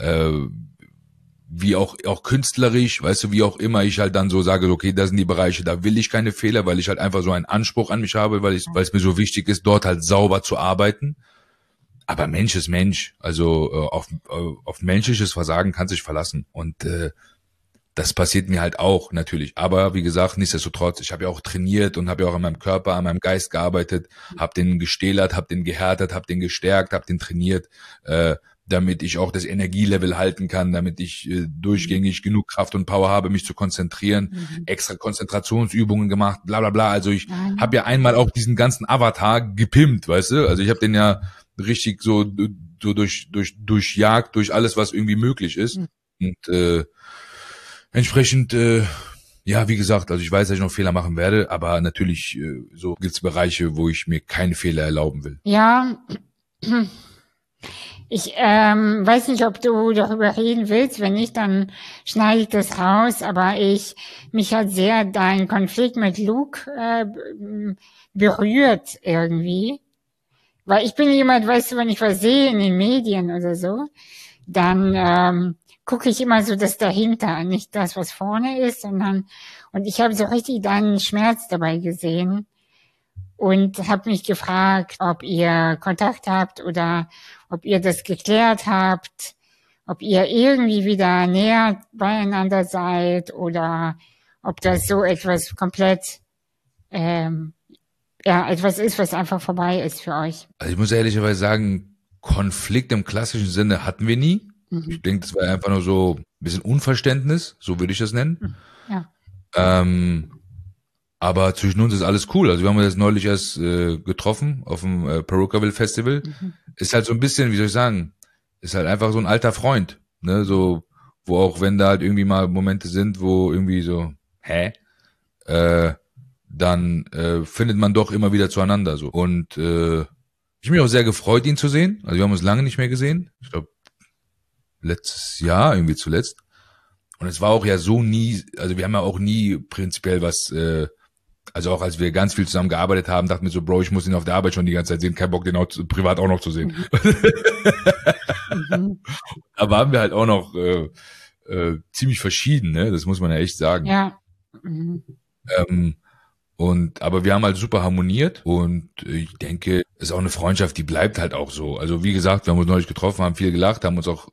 Speaker 3: wie auch künstlerisch, weißt du, wie auch immer ich halt dann so sage, okay, das sind die Bereiche, da will ich keine Fehler, weil ich halt einfach so einen Anspruch an mich habe, weil es mir so wichtig ist, dort halt sauber zu arbeiten. Aber Mensch ist Mensch, also auf menschliches Versagen kann sich verlassen und das passiert mir halt auch natürlich. Aber wie gesagt, nichtsdestotrotz, ich habe ja auch trainiert und habe ja auch an meinem Körper, an meinem Geist gearbeitet, habe den gestählert, habe den gehärtet, habe den gestärkt, habe den trainiert, damit ich auch das Energielevel halten kann, damit ich durchgängig genug Kraft und Power habe, mich zu konzentrieren, extra Konzentrationsübungen gemacht, bla bla bla. Also ich habe ja einmal auch diesen ganzen Avatar gepimpt, weißt du? Also ich habe den ja richtig so durchjagt, durch alles, was irgendwie möglich ist. Und entsprechend, ja, wie gesagt, also ich weiß, dass ich noch Fehler machen werde, aber natürlich so gibt's Bereiche, wo ich mir keine Fehler erlauben will.
Speaker 1: Ja, ich weiß nicht, ob du darüber reden willst. Wenn nicht, dann schneide ich das raus. Aber mich hat sehr dein Konflikt mit Luke berührt irgendwie. Weil ich bin jemand, weißt du, wenn ich was sehe in den Medien oder so, dann gucke ich immer so das dahinter, nicht das, was vorne ist, sondern und ich habe so richtig deinen Schmerz dabei gesehen und habe mich gefragt, ob ihr Kontakt habt oder ob ihr das geklärt habt, ob ihr irgendwie wieder näher beieinander seid oder ob das so etwas komplett etwas ist, was einfach vorbei ist für euch.
Speaker 3: Also ich muss ehrlicherweise sagen, Konflikt im klassischen Sinne hatten wir nie. Ich denke, das war einfach nur so ein bisschen Unverständnis, so würde ich das nennen.
Speaker 1: Ja.
Speaker 3: Aber zwischen uns ist alles cool. Also wir haben uns jetzt neulich erst getroffen auf dem Perukaville Festival. Ist halt so ein bisschen, wie soll ich sagen, ist halt einfach so ein alter Freund, ne, so, wo auch wenn da halt irgendwie mal Momente sind, wo irgendwie so, dann findet man doch immer wieder zueinander so. Und ich habe mich auch sehr gefreut, ihn zu sehen. Also wir haben uns lange nicht mehr gesehen. Ich glaube, letztes Jahr irgendwie zuletzt. Und es war auch ja so nie, also wir haben ja auch nie prinzipiell was, also auch als wir ganz viel zusammen gearbeitet haben, dachten wir so, Bro, ich muss ihn auf der Arbeit schon die ganze Zeit sehen, kein Bock, den auch privat auch noch zu sehen. Aber haben wir halt auch noch ziemlich verschieden, ne? Das muss man ja echt sagen.
Speaker 1: Ja.
Speaker 3: Aber wir haben halt super harmoniert und ich denke, es ist auch eine Freundschaft, die bleibt halt auch so. Also wie gesagt, wir haben uns neulich getroffen, haben viel gelacht, haben uns auch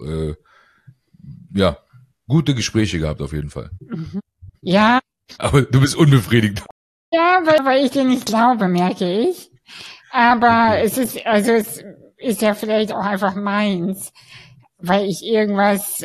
Speaker 3: gute Gespräche gehabt auf jeden Fall.
Speaker 1: Ja.
Speaker 3: Aber du bist unbefriedigt.
Speaker 1: Ja, weil ich dir nicht glaube, merke ich. Aber es ist ja vielleicht auch einfach meins, weil ich irgendwas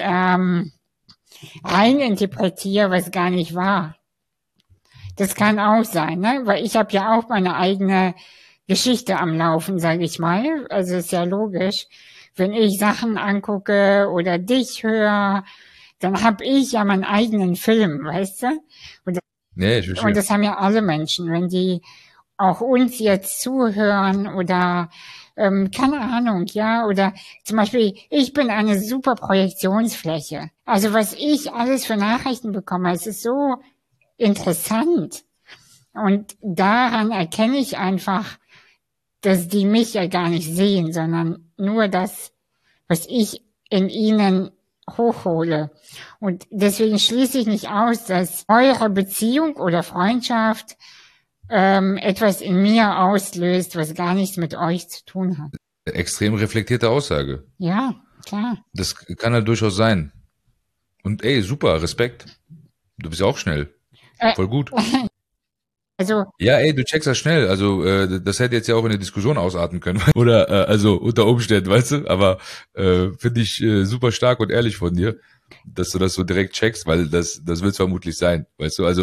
Speaker 1: reininterpretiere, was gar nicht war. Das kann auch sein, ne? Weil ich habe ja auch meine eigene Geschichte am Laufen, sage ich mal. Also ist ja logisch. Wenn ich Sachen angucke oder dich höre, dann habe ich ja meinen eigenen Film, weißt du? Und das haben ja alle Menschen, wenn die auch uns jetzt zuhören oder keine Ahnung, ja, oder zum Beispiel, ich bin eine super Projektionsfläche. Also was ich alles für Nachrichten bekomme, es ist so interessant. Und daran erkenne ich einfach, dass die mich ja gar nicht sehen, sondern nur das, was ich in ihnen hochhole. Und deswegen schließe ich nicht aus, dass eure Beziehung oder Freundschaft etwas in mir auslöst, was gar nichts mit euch zu tun hat.
Speaker 3: Extrem reflektierte Aussage.
Speaker 1: Ja, klar.
Speaker 3: Das kann halt durchaus sein. Und ey, super, Respekt. Du bist ja auch schnell. Voll gut.
Speaker 1: Also.
Speaker 3: Ja, ey, du checkst das schnell. Also das hätte jetzt ja auch in eine Diskussion ausarten können. Oder also unter Umständen, weißt du? Aber finde ich super stark und ehrlich von dir, dass du das so direkt checkst, weil das wird es vermutlich sein, weißt du? Also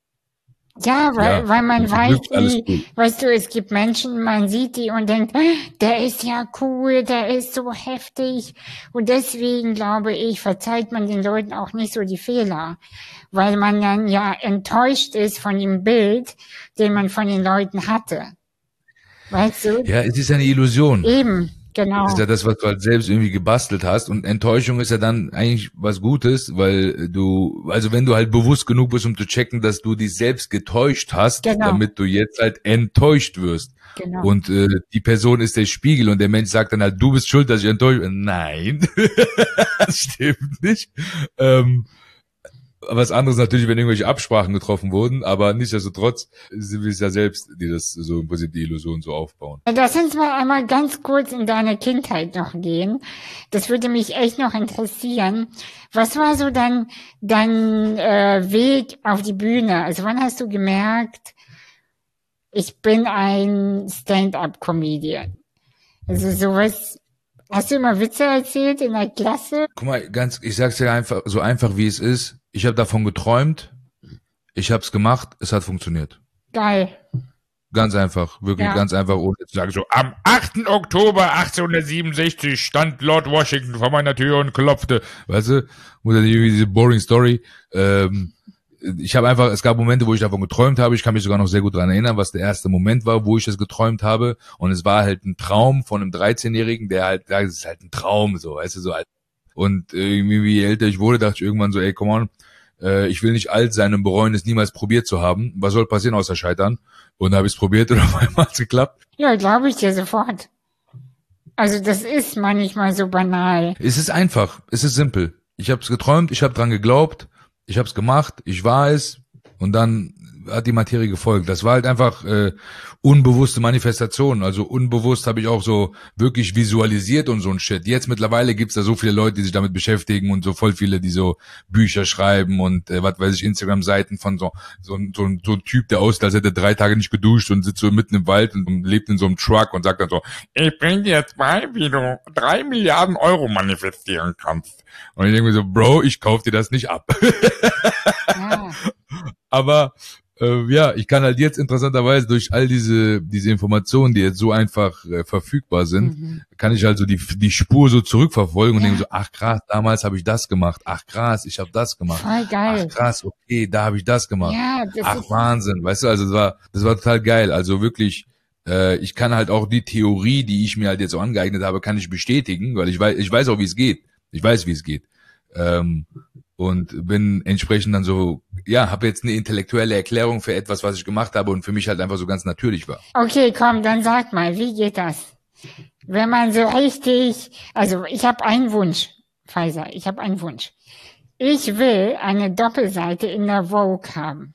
Speaker 1: ja, weil man weiß, weißt du, es gibt Menschen, man sieht die und denkt, der ist ja cool, der ist so heftig. Und deswegen, glaube ich, verzeiht man den Leuten auch nicht so die Fehler. Weil man dann ja enttäuscht ist von dem Bild, den man von den Leuten hatte. Weißt du?
Speaker 3: Ja, es ist eine Illusion.
Speaker 1: Eben. Genau.
Speaker 3: Das ist ja das, was du halt selbst irgendwie gebastelt hast. Und Enttäuschung ist ja dann eigentlich was Gutes, weil also wenn du halt bewusst genug bist, um zu checken, dass du dich selbst getäuscht hast, damit du jetzt halt enttäuscht wirst.
Speaker 1: Genau.
Speaker 3: Und die Person ist der Spiegel und der Mensch sagt dann halt, du bist schuld, dass ich enttäuscht bin. Nein, das stimmt nicht. Was anderes natürlich, wenn irgendwelche Absprachen getroffen wurden, aber nichtsdestotrotz sind wir es ja selbst, die das so im Prinzip die Illusion so aufbauen.
Speaker 1: Lass uns mal einmal ganz kurz in deine Kindheit noch gehen. Das würde mich echt noch interessieren. Was war so dein Weg auf die Bühne? Also wann hast du gemerkt, ich bin ein Stand-up-Comedian? Also sowas. Hast du immer Witze erzählt in der Klasse?
Speaker 3: Guck mal, ich sag's dir einfach, so einfach wie es ist. Ich habe davon geträumt, ich habe es gemacht, es hat funktioniert.
Speaker 1: Geil.
Speaker 3: Ganz einfach, wirklich ganz einfach, ohne zu sagen, so, am 8. Oktober 1867 stand Lord Washington vor meiner Tür und klopfte. Weißt du, oder diese boring Story. Ich habe einfach, es gab Momente, wo ich davon geträumt habe. Ich kann mich sogar noch sehr gut daran erinnern, was der erste Moment war, wo ich das geträumt habe. Und es war halt ein Traum von einem 13-Jährigen, der halt, das ist halt ein Traum, so, weißt du, so halt. Und irgendwie, je älter ich wurde, dachte ich irgendwann so, ey, come on, ich will nicht alt sein und bereuen, es niemals probiert zu haben. Was soll passieren außer scheitern? Und dann habe ich es probiert und auf einmal hat es geklappt.
Speaker 1: Ja, glaube ich dir sofort. Also das ist manchmal so banal.
Speaker 3: Es ist einfach, es ist simpel. Ich habe es geträumt, ich habe dran geglaubt, ich habe es gemacht, ich war es und dann hat die Materie gefolgt. Das war halt einfach unbewusste Manifestation. Also unbewusst habe ich auch so wirklich visualisiert und so ein Shit. Jetzt mittlerweile gibt's da so viele Leute, die sich damit beschäftigen und so voll viele, die so Bücher schreiben und was weiß ich, Instagram-Seiten von so ein Typ, der aussieht, als hätte er 3 Tage nicht geduscht und sitzt so mitten im Wald und lebt in so einem Truck und sagt dann so, ich bring dir jetzt bei, wie du 3 Milliarden Euro manifestieren kannst. Und ich denke mir so, Bro, ich kauf dir das nicht ab.
Speaker 1: Ja.
Speaker 3: Aber ich kann halt jetzt interessanterweise durch all diese Informationen, die jetzt so einfach verfügbar sind, kann ich also die Spur so zurückverfolgen und denke so, ach krass, damals habe ich das gemacht, ach krass, ich habe das gemacht,
Speaker 1: voll geil.
Speaker 3: Ach krass, okay, da habe ich das gemacht,
Speaker 1: Ja,
Speaker 3: ach Wahnsinn, weißt du, also das war total geil, also wirklich, ich kann halt auch die Theorie, die ich mir halt jetzt so angeeignet habe, kann ich bestätigen, weil ich weiß auch, wie es geht, ich weiß, wie es geht. und bin entsprechend dann so, ja, habe jetzt eine intellektuelle Erklärung für etwas, was ich gemacht habe und für mich halt einfach so ganz natürlich war.
Speaker 1: Okay, komm, dann sag mal, wie geht das? Wenn man so richtig, also ich habe einen Wunsch, Pfizer, ich habe einen Wunsch. Ich will eine Doppelseite in der Vogue haben.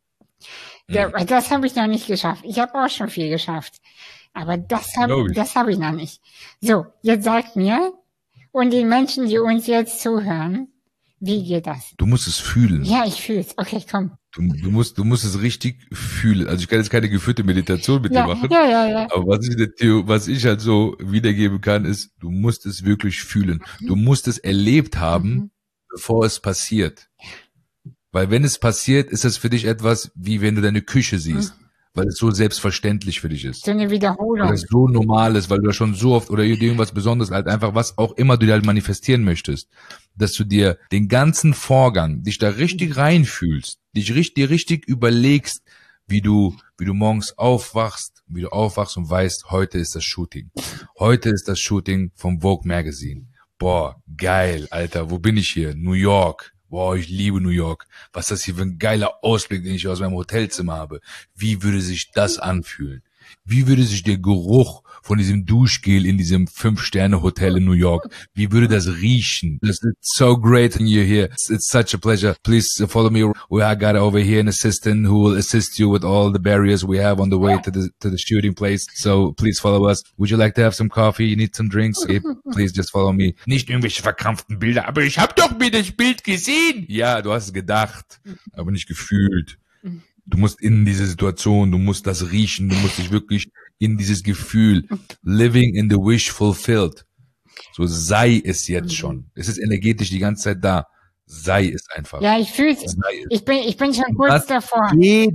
Speaker 1: Das habe ich noch nicht geschafft. Ich habe auch schon viel geschafft. Aber das hab ich noch nicht. So, jetzt sagt mir und den Menschen, die uns jetzt zuhören, wie geht das?
Speaker 3: Du musst es fühlen.
Speaker 1: Ja, ich fühle es. Okay, komm.
Speaker 3: Du musst es richtig fühlen. Also ich kann jetzt keine geführte Meditation mit dir machen.
Speaker 1: Ja.
Speaker 3: Aber was ich halt so wiedergeben kann, ist, du musst es wirklich fühlen. Du musst es erlebt haben, bevor es passiert. Weil wenn es passiert, ist es für dich etwas, wie wenn du deine Küche siehst. Weil es so selbstverständlich für dich ist.
Speaker 1: So eine Wiederholung.
Speaker 3: Weil es so normal ist, weil du da schon so oft oder irgendwas Besonderes, halt einfach was auch immer du halt manifestieren möchtest, dass du dir den ganzen Vorgang, dich da richtig reinfühlst, dir richtig überlegst, wie du morgens aufwachst und weißt, heute ist das Shooting. Heute ist das Shooting vom Vogue Magazine. Boah, geil, Alter, wo bin ich hier? New York. Boah, ich liebe New York. Was ist das hier für ein geiler Ausblick, den ich aus meinem Hotelzimmer habe. Wie würde sich das anfühlen? Wie würde sich der Geruch von diesem Duschgel in diesem 5-Sterne-Hotel in New York, wie würde das riechen? It's so great when you're here. It's such a pleasure. Please follow me. I got over here an assistant who will assist you with all the barriers we have on the way to the shooting place. So please follow us. Would you like to have some coffee? You need some drinks? Okay, please just follow me. Nicht irgendwelche verkrampften Bilder, aber ich habe doch mir das Bild gesehen. Ja, du hast es gedacht, aber nicht gefühlt. Du musst in diese Situation, du musst das riechen, du musst dich wirklich in dieses Gefühl, living in the wish fulfilled. So sei es jetzt schon. Es ist energetisch die ganze Zeit da. Sei es einfach.
Speaker 1: Ja, ich fühle es. Ich bin schon kurz davor.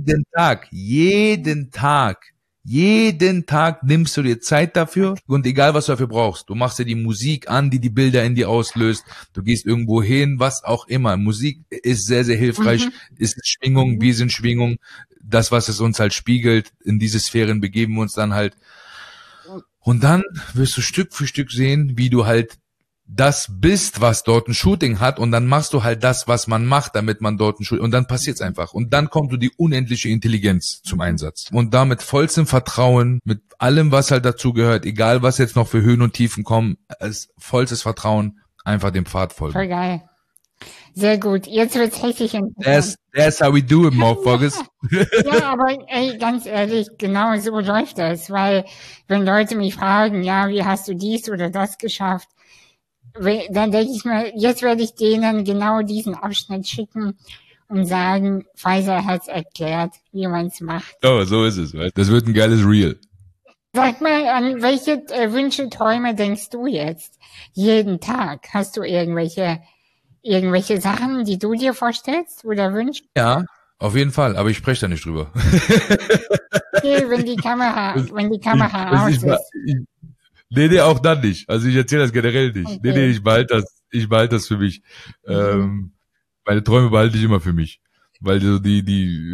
Speaker 3: Jeden Tag nimmst du dir Zeit dafür und egal, was du dafür brauchst. Du machst dir die Musik an, die Bilder in dir auslöst. Du gehst irgendwo hin, was auch immer. Musik ist sehr, sehr hilfreich. Ist Schwingung, wir sind Schwingung. Das, was es uns halt spiegelt, in diese Sphären begeben wir uns dann halt. Und dann wirst du Stück für Stück sehen, wie du halt das bist, was dort ein Shooting hat, und dann machst du halt das, was man macht, damit man dort ein Shooting, und dann passiert's einfach. Und dann kommt so die unendliche Intelligenz zum Einsatz. Und da mit vollstem Vertrauen, mit allem, was halt dazu gehört, egal was jetzt noch für Höhen und Tiefen kommen, als vollstes Vertrauen, einfach dem Pfad folgen.
Speaker 1: Voll geil. Sehr gut. Jetzt wird's richtig interessant.
Speaker 3: That's how we do it, motherfuckers.
Speaker 1: Ja, aber ey, ganz ehrlich, genau so läuft das. Weil, wenn Leute mich fragen, ja, wie hast du dies oder das geschafft, dann denke ich mir, jetzt werde ich denen genau diesen Abschnitt schicken und sagen, Pfizer hat's erklärt, wie man's macht.
Speaker 3: Oh, so ist es. Das wird ein geiles Reel.
Speaker 1: Sag mal, an welche Wünsche, Träume denkst du jetzt? Jeden Tag? Hast du irgendwelche Sachen, die du dir vorstellst oder wünschst?
Speaker 3: Ja, auf jeden Fall, aber ich spreche da nicht drüber.
Speaker 1: Okay, wenn die Kamera aus ist.
Speaker 3: Nee, auch dann nicht. Also ich erzähle das generell nicht. Okay. Nee, ich behalte das für mich. Meine Träume behalte ich immer für mich. Weil so ich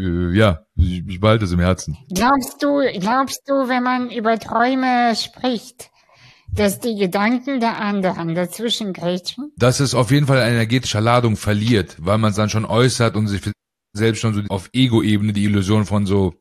Speaker 3: behalte das im Herzen.
Speaker 1: Glaubst du, wenn man über Träume spricht, dass die Gedanken der anderen dazwischen grätschen?
Speaker 3: Dass es auf jeden Fall eine energetische Ladung verliert, weil man es dann schon äußert und sich selbst schon so auf Ego-Ebene die Illusion von so,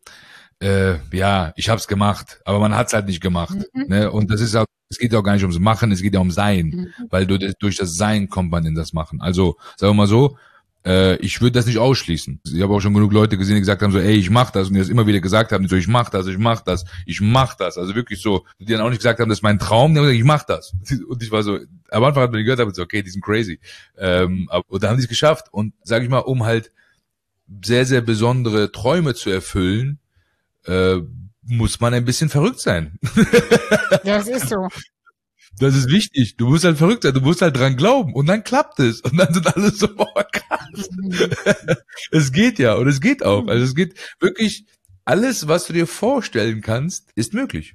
Speaker 3: ich hab's gemacht, aber man hat's halt nicht gemacht. Ne? Und das ist auch, es geht ja auch gar nicht ums Machen, es geht ja um Sein, weil durch das Sein kommt man in das Machen. Also, sagen wir mal so, ich würde das nicht ausschließen. Ich habe auch schon genug Leute gesehen, die gesagt haben so, ey, ich mach das, und die das immer wieder gesagt haben, so, ich mach das. Also wirklich so, die dann auch nicht gesagt haben, das ist mein Traum, die haben gesagt, ich mach das. Und ich war so, am Anfang hat man gehört, aber so, okay, die sind crazy. Und da haben die es geschafft. Und sage ich mal, um halt sehr, sehr besondere Träume zu erfüllen, muss man ein bisschen verrückt sein.
Speaker 1: Das ist so.
Speaker 3: Das ist wichtig. Du musst halt verrückt sein. Du musst halt dran glauben. Und dann klappt es. Und dann sind alle so, boah, krass. Es geht ja. Und es geht auch. Also es geht wirklich, alles, was du dir vorstellen kannst, ist möglich.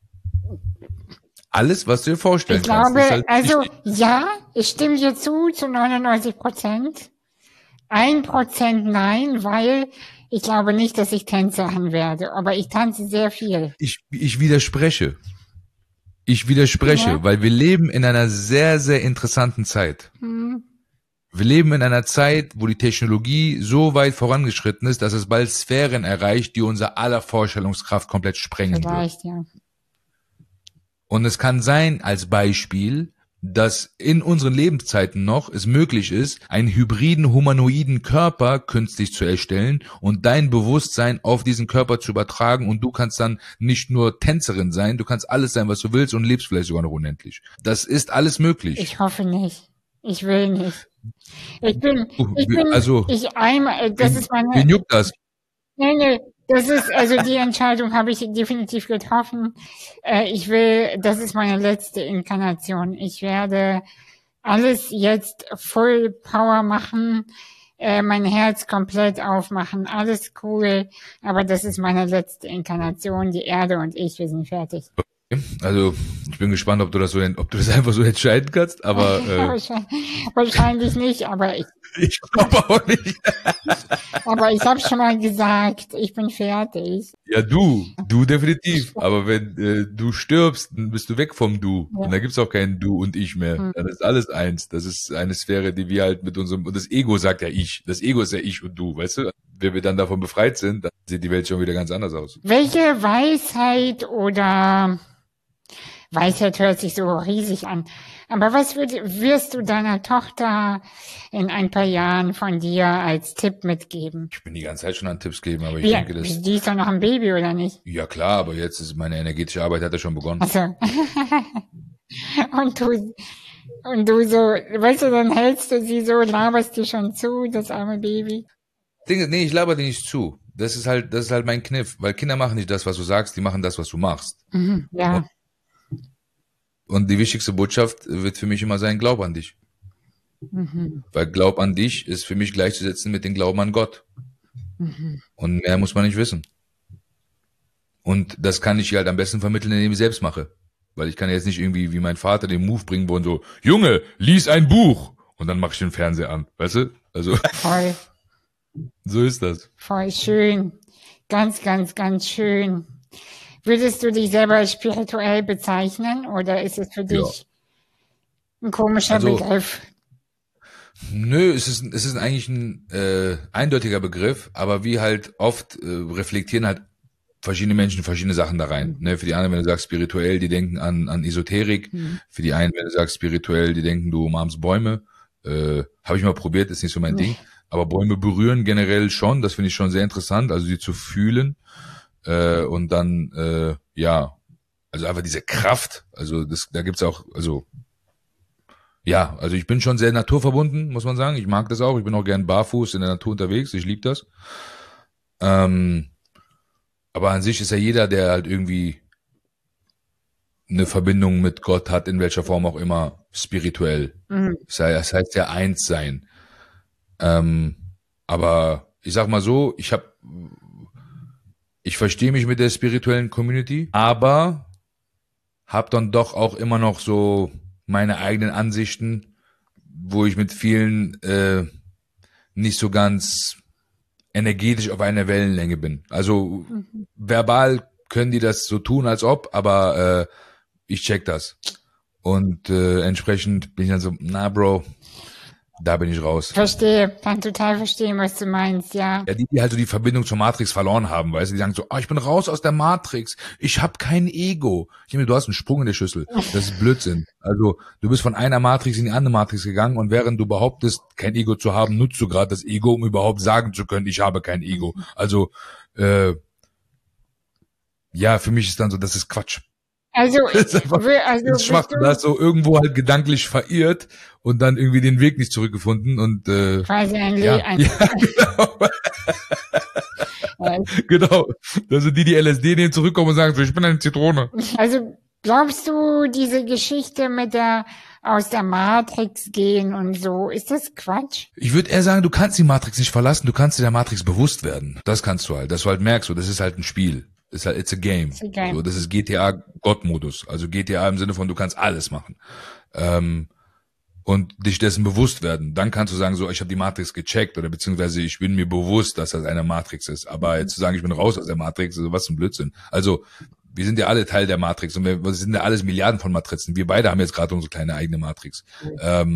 Speaker 3: Alles, was du dir vorstellen kannst.
Speaker 1: Ich glaube,
Speaker 3: halt
Speaker 1: also,
Speaker 3: wichtig.
Speaker 1: Ja, ich stimme dir zu 99%. 1% nein, weil ich glaube nicht, dass ich Tänzerin werde, aber ich tanze sehr viel.
Speaker 3: Ich widerspreche. Weil wir leben in einer sehr, sehr interessanten Zeit. Wir leben in einer Zeit, wo die Technologie so weit vorangeschritten ist, dass es bald Sphären erreicht, die unser aller Vorstellungskraft komplett sprengen wird.
Speaker 1: Vielleicht, ja.
Speaker 3: Und es kann sein, als Beispiel, dass in unseren Lebenszeiten noch es möglich ist, einen hybriden humanoiden Körper künstlich zu erstellen und dein Bewusstsein auf diesen Körper zu übertragen, und du kannst dann nicht nur Tänzerin sein, du kannst alles sein, was du willst, und lebst vielleicht sogar noch unendlich. Das ist alles möglich.
Speaker 1: Ich hoffe nicht. Ich will nicht. Das ist
Speaker 3: Wen
Speaker 1: meine,
Speaker 3: juckt das?
Speaker 1: nee, die Entscheidung habe ich definitiv getroffen. Das ist meine letzte Inkarnation. Ich werde alles jetzt Full Power machen, mein Herz komplett aufmachen, alles cool, aber das ist meine letzte Inkarnation. Die Erde und ich, wir sind fertig.
Speaker 3: Also, ich bin gespannt, ob du das einfach so entscheiden kannst, aber
Speaker 1: Wahrscheinlich nicht, aber
Speaker 3: ich glaube auch nicht.
Speaker 1: aber ich habe schon mal gesagt, ich bin fertig.
Speaker 3: Ja, du definitiv. Aber wenn du stirbst, dann bist du weg vom Du.
Speaker 1: Ja.
Speaker 3: Und da gibt's auch kein Du und Ich mehr. Dann ist alles eins. Das ist eine Sphäre, die wir halt mit unserem, und das Ego sagt ja Ich. Das Ego ist ja Ich und Du, weißt du? Wenn wir dann davon befreit sind, dann sieht die Welt schon wieder ganz anders aus.
Speaker 1: Welche Weisheit hört sich so riesig an. Aber was wirst du deiner Tochter in ein paar Jahren von dir als Tipp mitgeben?
Speaker 3: Ich bin die ganze Zeit schon an Tipps geben, aber ich denke, das...
Speaker 1: Die ist doch noch ein Baby, oder nicht?
Speaker 3: Ja klar, aber jetzt ist meine energetische Arbeit, hat ja schon begonnen.
Speaker 1: Also. Und du so, weißt du, dann hältst du sie so, laberst dir schon zu, das arme Baby.
Speaker 3: Nee, ich laber dir nicht zu. Das ist halt mein Kniff. Weil Kinder machen nicht das, was du sagst, die machen das, was du machst.
Speaker 1: Ja.
Speaker 3: Und die wichtigste Botschaft wird für mich immer sein, glaub an dich. Weil Glaub an dich ist für mich gleichzusetzen mit dem Glauben an Gott. Und mehr muss man nicht wissen. Und das kann ich halt am besten vermitteln, indem ich selbst mache. Weil ich kann jetzt nicht irgendwie wie mein Vater den Move bringen, wo und so, Junge, lies ein Buch. Und dann mache ich den Fernseher an. Weißt du? Also
Speaker 1: Voll.
Speaker 3: So ist das.
Speaker 1: Voll schön. Ganz, ganz, ganz schön. Würdest du dich selber spirituell bezeichnen oder ist es für dich ein komischer Begriff?
Speaker 3: Nö, es ist eigentlich ein eindeutiger Begriff, aber wie halt oft reflektieren halt verschiedene Menschen verschiedene Sachen da rein. Ne? Für die anderen, wenn du sagst spirituell, die denken an Esoterik. Für die einen, wenn du sagst spirituell, die denken, du umarmst Bäume. Habe ich mal probiert, ist nicht so mein Ding. Aber Bäume berühren generell schon, das finde ich schon sehr interessant, also sie zu fühlen. Und dann, also einfach diese Kraft, also da gibt's auch, also ich bin schon sehr naturverbunden, muss man sagen. Ich mag das auch. Ich bin auch gern barfuß in der Natur unterwegs. Ich liebe das. Aber an sich ist ja jeder, der halt irgendwie eine Verbindung mit Gott hat, in welcher Form auch immer, spirituell. Das heißt ja eins sein. Aber ich sag mal so, ich verstehe mich mit der spirituellen Community, aber habe dann doch auch immer noch so meine eigenen Ansichten, wo ich mit vielen nicht so ganz energetisch auf einer Wellenlänge bin. Also verbal können die das so tun, als ob, aber ich check das. Und entsprechend bin ich dann so, na Bro, da bin ich raus.
Speaker 1: Verstehe, kann total verstehen, was du meinst, ja.
Speaker 3: Ja, die halt so die Verbindung zur Matrix verloren haben, weißt du, die sagen so, ich bin raus aus der Matrix, ich habe kein Ego. Ich meine, du hast einen Sprung in der Schüssel, das ist Blödsinn. Also, du bist von einer Matrix in die andere Matrix gegangen und während du behauptest, kein Ego zu haben, nutzt du gerade das Ego, um überhaupt sagen zu können, ich habe kein Ego. Also, für mich ist dann so, das ist Quatsch.
Speaker 1: Also,
Speaker 3: das ist schwach, du hast so irgendwo halt gedanklich verirrt und dann irgendwie den Weg nicht zurückgefunden und
Speaker 1: quasi
Speaker 3: genau. Also die LSD nehmen, zurückkommen und sagen so, ich bin eine Zitrone.
Speaker 1: Also glaubst du, diese Geschichte mit der aus der Matrix gehen und so, ist das Quatsch?
Speaker 3: Ich würde eher sagen, du kannst die Matrix nicht verlassen, du kannst dir der Matrix bewusst werden. Das kannst du halt, dass du halt merkst, so, das ist halt ein Spiel. Ist halt, it's a game. So, das ist GTA-Gott-Modus. Also GTA im Sinne von, du kannst alles machen. Und dich dessen bewusst werden. Dann kannst du sagen, so, ich habe die Matrix gecheckt oder beziehungsweise ich bin mir bewusst, dass das eine Matrix ist. Aber jetzt zu sagen, ich bin raus aus der Matrix, also was für ein Blödsinn. Also, wir sind ja alle Teil der Matrix und wir sind ja alles Milliarden von Matrizen. Wir beide haben jetzt gerade unsere kleine eigene Matrix.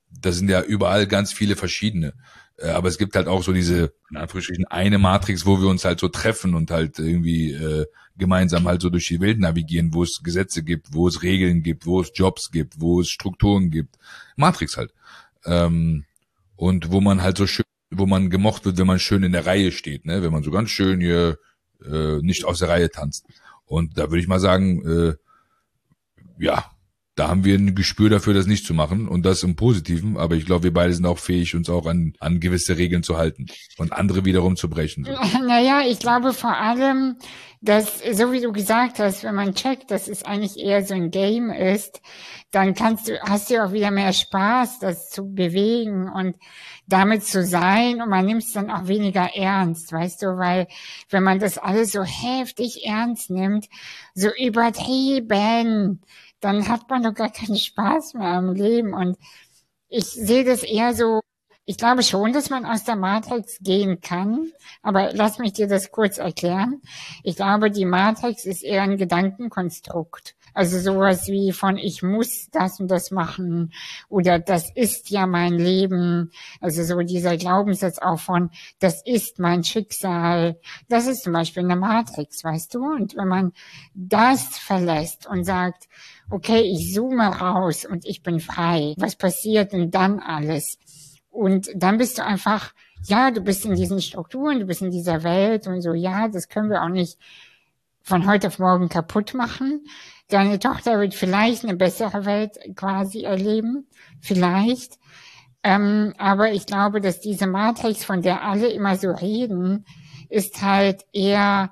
Speaker 3: da sind ja überall ganz viele verschiedene. Aber es gibt halt auch so diese, in Anführungsstrichen, eine Matrix, wo wir uns halt so treffen und halt irgendwie gemeinsam halt so durch die Welt navigieren, wo es Gesetze gibt, wo es Regeln gibt, wo es Jobs gibt, wo es Strukturen gibt. Matrix halt. Und wo man halt so schön, wo man gemocht wird, wenn man schön in der Reihe steht, ne? Wenn man so ganz schön hier nicht aus der Reihe tanzt. Und da würde ich mal sagen, ja, da haben wir ein Gespür dafür, das nicht zu machen und das im Positiven, aber ich glaube, wir beide sind auch fähig, uns auch an gewisse Regeln zu halten und andere wiederum zu brechen. So.
Speaker 1: Naja, ich glaube vor allem, dass, so wie du gesagt hast, wenn man checkt, dass es eigentlich eher so ein Game ist, dann hast du auch wieder mehr Spaß, das zu bewegen und damit zu sein und man nimmt es dann auch weniger ernst, weißt du, weil wenn man das alles so heftig ernst nimmt, so übertrieben, dann hat man doch gar keinen Spaß mehr am Leben. Und ich sehe das eher so, ich glaube schon, dass man aus der Matrix gehen kann, aber lass mich dir das kurz erklären. Ich glaube, die Matrix ist eher ein Gedankenkonstrukt. Also sowas wie von ich muss das und das machen oder das ist ja mein Leben. Also so dieser Glaubenssatz auch von das ist mein Schicksal. Das ist zum Beispiel eine Matrix, weißt du? Und wenn man das verlässt und sagt, okay, ich zoome raus und ich bin frei, was passiert denn dann alles? Und dann bist du einfach, ja, du bist in diesen Strukturen, du bist in dieser Welt und so, ja, das können wir auch nicht von heute auf morgen kaputt machen. Deine Tochter wird vielleicht eine bessere Welt quasi erleben, vielleicht. Aber ich glaube, dass diese Matrix, von der alle immer so reden, ist halt eher,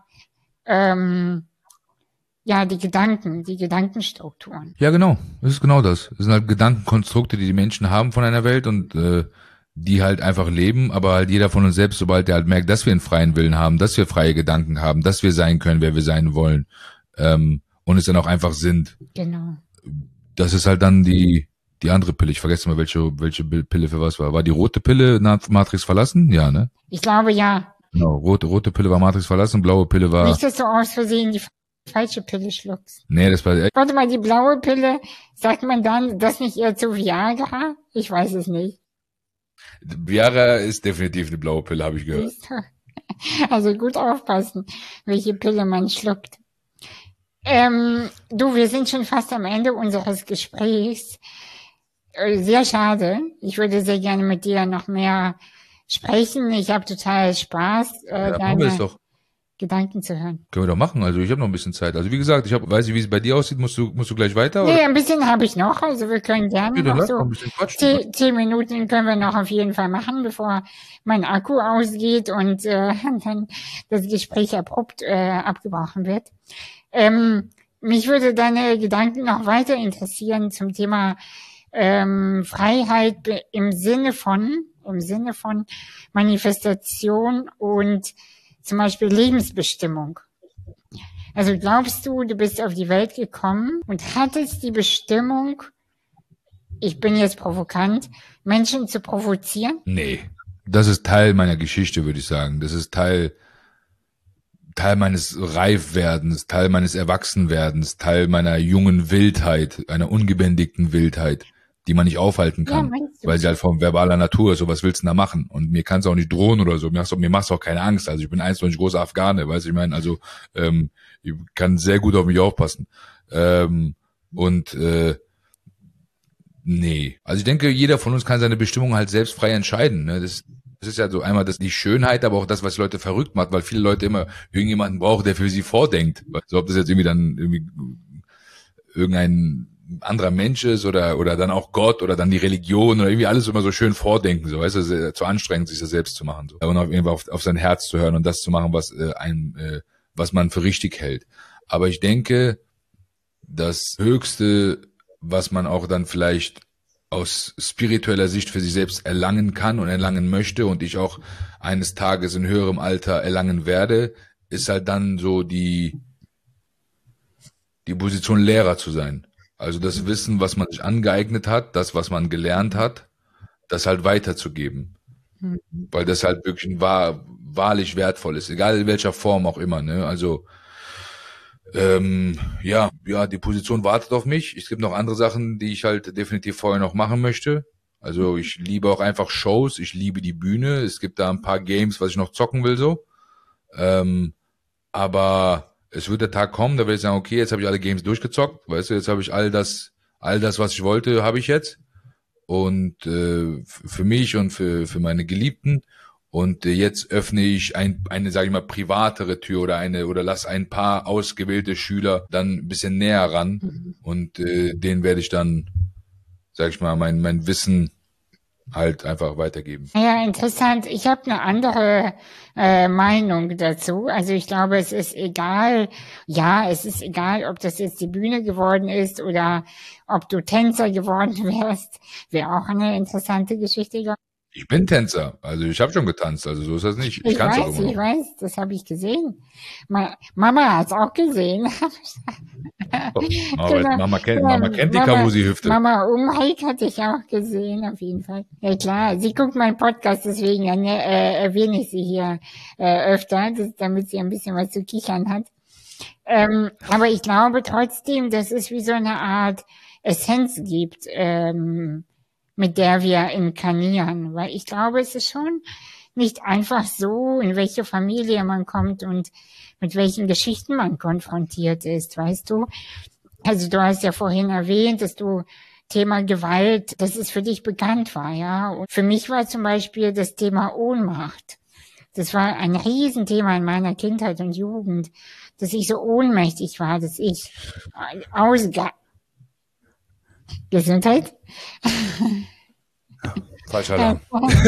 Speaker 1: ja, die Gedankenstrukturen.
Speaker 3: Ja, genau. Das ist genau das. Das sind halt Gedankenkonstrukte, die die Menschen haben von einer Welt und die halt einfach leben, aber halt jeder von uns selbst, sobald der halt merkt, dass wir einen freien Willen haben, dass wir freie Gedanken haben, dass wir sein können, wer wir sein wollen, und es dann auch einfach sind.
Speaker 1: Genau.
Speaker 3: Das ist halt dann die andere Pille. Ich vergesse mal, welche Pille für was war. War die rote Pille Matrix verlassen? Ja, ne?
Speaker 1: Ich glaube, ja.
Speaker 3: Genau. Rote Pille war Matrix verlassen, blaue Pille war...
Speaker 1: Nicht, dass du aus Versehen die falsche Pille schluckst.
Speaker 3: Nee, das war...
Speaker 1: Warte mal, die blaue Pille, sagt man dann, das nicht eher zu Viagra? Ich weiß es nicht.
Speaker 3: Viagra ist definitiv eine blaue Pille, habe ich gehört.
Speaker 1: Siehst du? Also gut aufpassen, welche Pille man schluckt. Du, wir sind schon fast am Ende unseres Gesprächs. Sehr schade. Ich würde sehr gerne mit dir noch mehr sprechen. Ich habe total Spaß, deine Gedanken zu hören.
Speaker 3: Können wir doch machen. Also ich habe noch ein bisschen Zeit. Also wie gesagt, weiß nicht, wie es bei dir aussieht. Musst du gleich weiter?
Speaker 1: Nee,
Speaker 3: oder?
Speaker 1: ein bisschen habe ich noch. Also wir können gerne noch so
Speaker 3: ein bisschen quatschen.
Speaker 1: 10 Minuten können wir noch auf jeden Fall machen, bevor mein Akku ausgeht und dann das Gespräch abrupt abgebrochen wird. Mich würde deine Gedanken noch weiter interessieren zum Thema Freiheit im Sinne von Manifestation und zum Beispiel Lebensbestimmung. Also glaubst du, du bist auf die Welt gekommen und hattest die Bestimmung, ich bin jetzt provokant, Menschen zu provozieren?
Speaker 3: Nee, das ist Teil meiner Geschichte, würde ich sagen. Das ist Teil meines Reifwerdens, Teil meines Erwachsenwerdens, Teil meiner jungen Wildheit, einer ungebändigten Wildheit, die man nicht aufhalten kann, weil sie halt von verbaler Natur ist. So, was willst du denn da machen? Und mir kann es auch nicht drohen oder so. Mir macht's auch keine Angst. Also ich bin 1,90 großer Afghane, weißt du, ich meine, also ich kann sehr gut auf mich aufpassen. Nee. Also ich denke, jeder von uns kann seine Bestimmung halt selbst frei entscheiden. Ne? Das ist ja so einmal die Schönheit, aber auch das, was Leute verrückt macht, weil viele Leute immer irgendjemanden brauchen, der für sie vordenkt. So, ob das jetzt irgendwie irgendein anderer Mensch ist oder dann auch Gott oder dann die Religion oder irgendwie alles immer so schön vordenken, so, weißt du, zu anstrengend, sich das selbst zu machen, so. Und auf sein Herz zu hören und das zu machen, was man für richtig hält. Aber ich denke, das Höchste, was man auch dann vielleicht aus spiritueller Sicht für sich selbst erlangen kann und erlangen möchte und ich auch eines Tages in höherem Alter erlangen werde, ist halt dann so die Position Lehrer zu sein. Also das Wissen, was man sich angeeignet hat, das, was man gelernt hat, das halt weiterzugeben. Weil das halt wirklich wahrlich wertvoll ist, egal in welcher Form auch immer, ne? Also die Position wartet auf mich. Es gibt noch andere Sachen, die ich halt definitiv vorher noch machen möchte. Also ich liebe auch einfach Shows, ich liebe die Bühne. Es gibt da ein paar Games, was ich noch zocken will so. Aber es wird der Tag kommen, da werde ich sagen, okay, jetzt habe ich alle Games durchgezockt, weißt du, jetzt habe ich all das, was ich wollte, habe ich jetzt. Und für mich und für meine Geliebten. Und jetzt öffne ich eine, sage ich mal, privatere Tür oder lass ein paar ausgewählte Schüler dann ein bisschen näher ran. Und denen werde ich dann, sage ich mal, mein Wissen halt einfach weitergeben.
Speaker 1: Ja, interessant. Ich habe eine andere Meinung dazu. Also ich glaube, es ist egal, ob das jetzt die Bühne geworden ist oder ob du Tänzer geworden wärst. Wäre auch eine interessante Geschichte.
Speaker 3: Ich bin Tänzer, also ich habe schon getanzt, also so ist das nicht.
Speaker 1: Ich
Speaker 3: kann's auch immer noch.
Speaker 1: weiß, das habe ich gesehen. Mama hat's auch gesehen.
Speaker 3: Mama kennt die Kavusi-Hüfte.
Speaker 1: Mama Umheik hatte ich auch gesehen, auf jeden Fall. Ja klar, sie guckt meinen Podcast, deswegen erwähne ich sie hier öfter, damit sie ein bisschen was zu kichern hat. Aber ich glaube trotzdem, dass es wie so eine Art Essenz gibt, mit der wir inkarnieren. Weil ich glaube, es ist schon nicht einfach so, in welche Familie man kommt und mit welchen Geschichten man konfrontiert ist, weißt du? Also du hast ja vorhin erwähnt, dass du Thema Gewalt, dass es für dich bekannt war, ja. Und für mich war zum Beispiel das Thema Ohnmacht. Das war ein Riesenthema in meiner Kindheit und Jugend, dass ich so ohnmächtig war, dass ich Gesundheit?
Speaker 3: Falscher Alarm.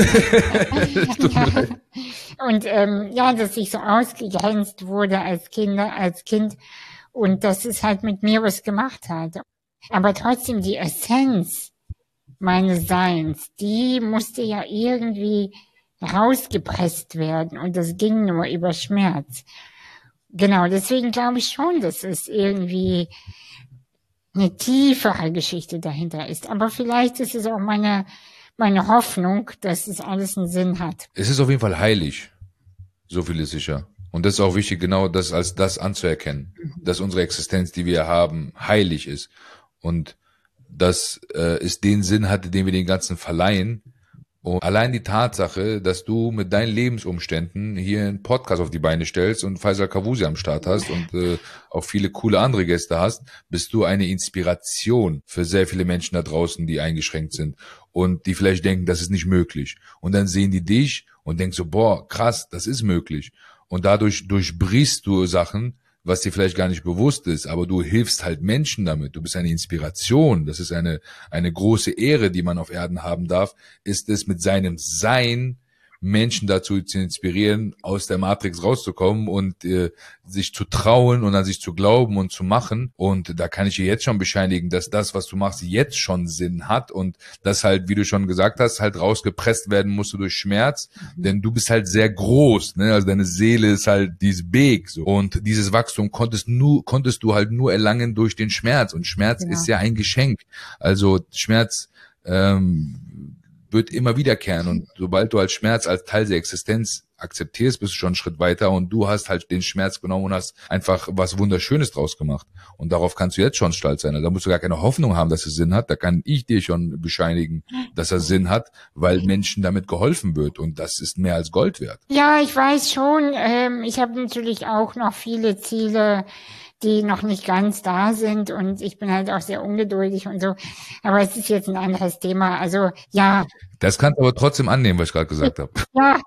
Speaker 1: Und dass ich so ausgegrenzt wurde als Kind und dass es halt mit mir was gemacht hat. Aber trotzdem die Essenz meines Seins, die musste ja irgendwie rausgepresst werden und das ging nur über Schmerz. Genau, deswegen glaube ich schon, dass es irgendwie eine tiefere Geschichte dahinter ist. Aber vielleicht ist es auch meine Hoffnung, dass es alles einen Sinn hat.
Speaker 3: Es ist auf jeden Fall heilig. So viel ist sicher. Und das ist auch wichtig, genau das als das anzuerkennen, dass unsere Existenz, die wir haben, heilig ist. Und dass es den Sinn hatte, den wir den Ganzen verleihen. Und allein die Tatsache, dass du mit deinen Lebensumständen hier einen Podcast auf die Beine stellst und Faisal Kavusi am Start hast und auch viele coole andere Gäste hast, bist du eine Inspiration für sehr viele Menschen da draußen, die eingeschränkt sind und die vielleicht denken, das ist nicht möglich. Und dann sehen die dich und denken so, boah, krass, das ist möglich. Und dadurch durchbrichst du Sachen, was dir vielleicht gar nicht bewusst ist, aber du hilfst halt Menschen damit. Du bist eine Inspiration. Das ist eine große Ehre, die man auf Erden haben darf, ist es mit seinem Sein Menschen dazu zu inspirieren, aus der Matrix rauszukommen und sich zu trauen und an sich zu glauben und zu machen. Und da kann ich dir jetzt schon bescheinigen, dass das, was du machst, jetzt schon Sinn hat und das halt, wie du schon gesagt hast, halt rausgepresst werden musste durch Schmerz. Denn du bist halt sehr groß, ne? Also deine Seele ist halt, die ist big, so. Und dieses Wachstum konntest du halt nur erlangen durch den Schmerz. Und Schmerz ist ja ein Geschenk. Also Schmerz, wird immer wiederkehren und sobald du als Schmerz als Teil der Existenz akzeptierst, bist du schon einen Schritt weiter und du hast halt den Schmerz genommen und hast einfach was Wunderschönes draus gemacht und darauf kannst du jetzt schon stolz sein. Also da musst du gar keine Hoffnung haben, dass es Sinn hat, da kann ich dir schon bescheinigen, dass er Sinn hat, weil Menschen damit geholfen wird und das ist mehr als Gold wert.
Speaker 1: Ja, ich weiß schon, ich habe natürlich auch noch viele Ziele, die noch nicht ganz da sind und ich bin halt auch sehr ungeduldig und so. Aber es ist jetzt ein anderes Thema. Also ja.
Speaker 3: Das kannst du aber trotzdem annehmen, was ich gerade gesagt habe.
Speaker 1: Ja,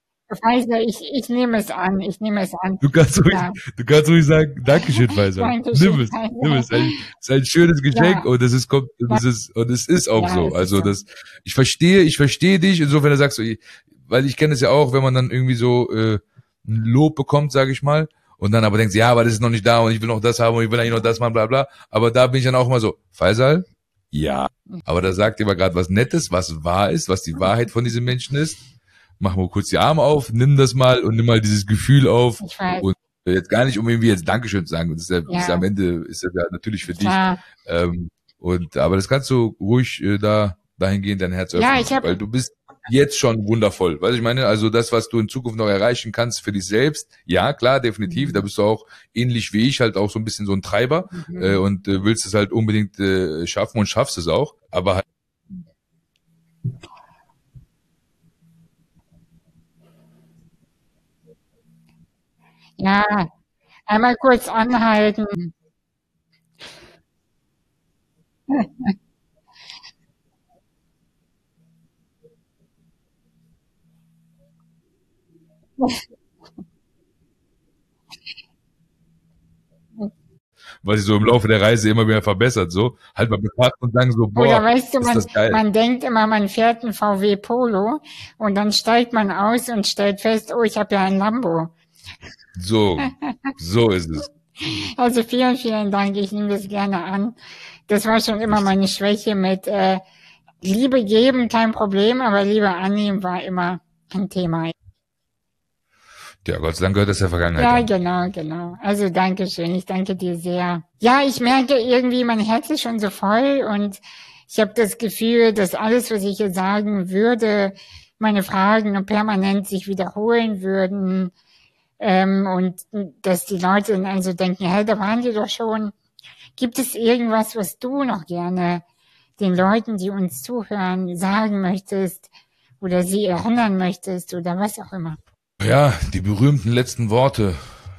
Speaker 1: ich nehme es an. Ich nehme es an.
Speaker 3: Du kannst ruhig sagen, Dankeschön, Faisal. Nimm es. Es ist ein schönes Geschenk und es ist auch so. Also ich verstehe dich, insofern sagst du, weil ich kenne es ja auch, wenn man dann irgendwie so ein Lob bekommt, sage ich mal. Und dann aber denkst, ja, aber das ist noch nicht da und ich will noch das haben und ich will eigentlich noch das machen, bla bla. Aber da bin ich dann auch immer so, Faisal, ja. Aber da sagt ihr mal gerade was Nettes, was wahr ist, was die Wahrheit von diesem Menschen ist. Mach mal kurz die Arme auf, nimm das mal und nimm mal dieses Gefühl auf. Und jetzt gar nicht, um irgendwie jetzt Dankeschön zu sagen. Das ist am Ende ist das ja natürlich für dich. Aber das kannst du ruhig dahingehend dein Herz öffnen, weil du bist jetzt schon wundervoll. Weißt du, ich meine, also das, was du in Zukunft noch erreichen kannst für dich selbst, ja, klar, definitiv, da bist du auch ähnlich wie ich, halt auch so ein bisschen so ein Treiber und willst es halt unbedingt schaffen und schaffst es auch, aber
Speaker 1: Ja, einmal kurz anhalten.
Speaker 3: Was sich so im Laufe der Reise immer wieder verbessert, so. Halt mal betrachten und sagen so,
Speaker 1: Oder
Speaker 3: boah,
Speaker 1: weißt du,
Speaker 3: ist das geil.
Speaker 1: man denkt immer, man fährt einen VW Polo und dann steigt man aus und stellt fest, oh, ich habe ja ein Lambo.
Speaker 3: So ist es.
Speaker 1: Also vielen, vielen Dank. Ich nehme das gerne an. Das war schon immer meine Schwäche mit Liebe geben, kein Problem, aber Liebe annehmen war immer ein Thema.
Speaker 3: Ja, Gott sei Dank gehört das der Vergangenheit
Speaker 1: Ja,
Speaker 3: an.
Speaker 1: genau, genau. Also danke schön. Ich danke dir sehr. Ja, ich merke irgendwie, mein Herz ist schon so voll und ich habe das Gefühl, dass alles, was ich jetzt sagen würde, meine Fragen permanent sich wiederholen würden. Und dass die Leute dann also denken, hey, da waren die doch schon. Gibt es irgendwas, was du noch gerne den Leuten, die uns zuhören, sagen möchtest oder sie erinnern möchtest oder was auch immer?
Speaker 3: Ja, die berühmten letzten Worte.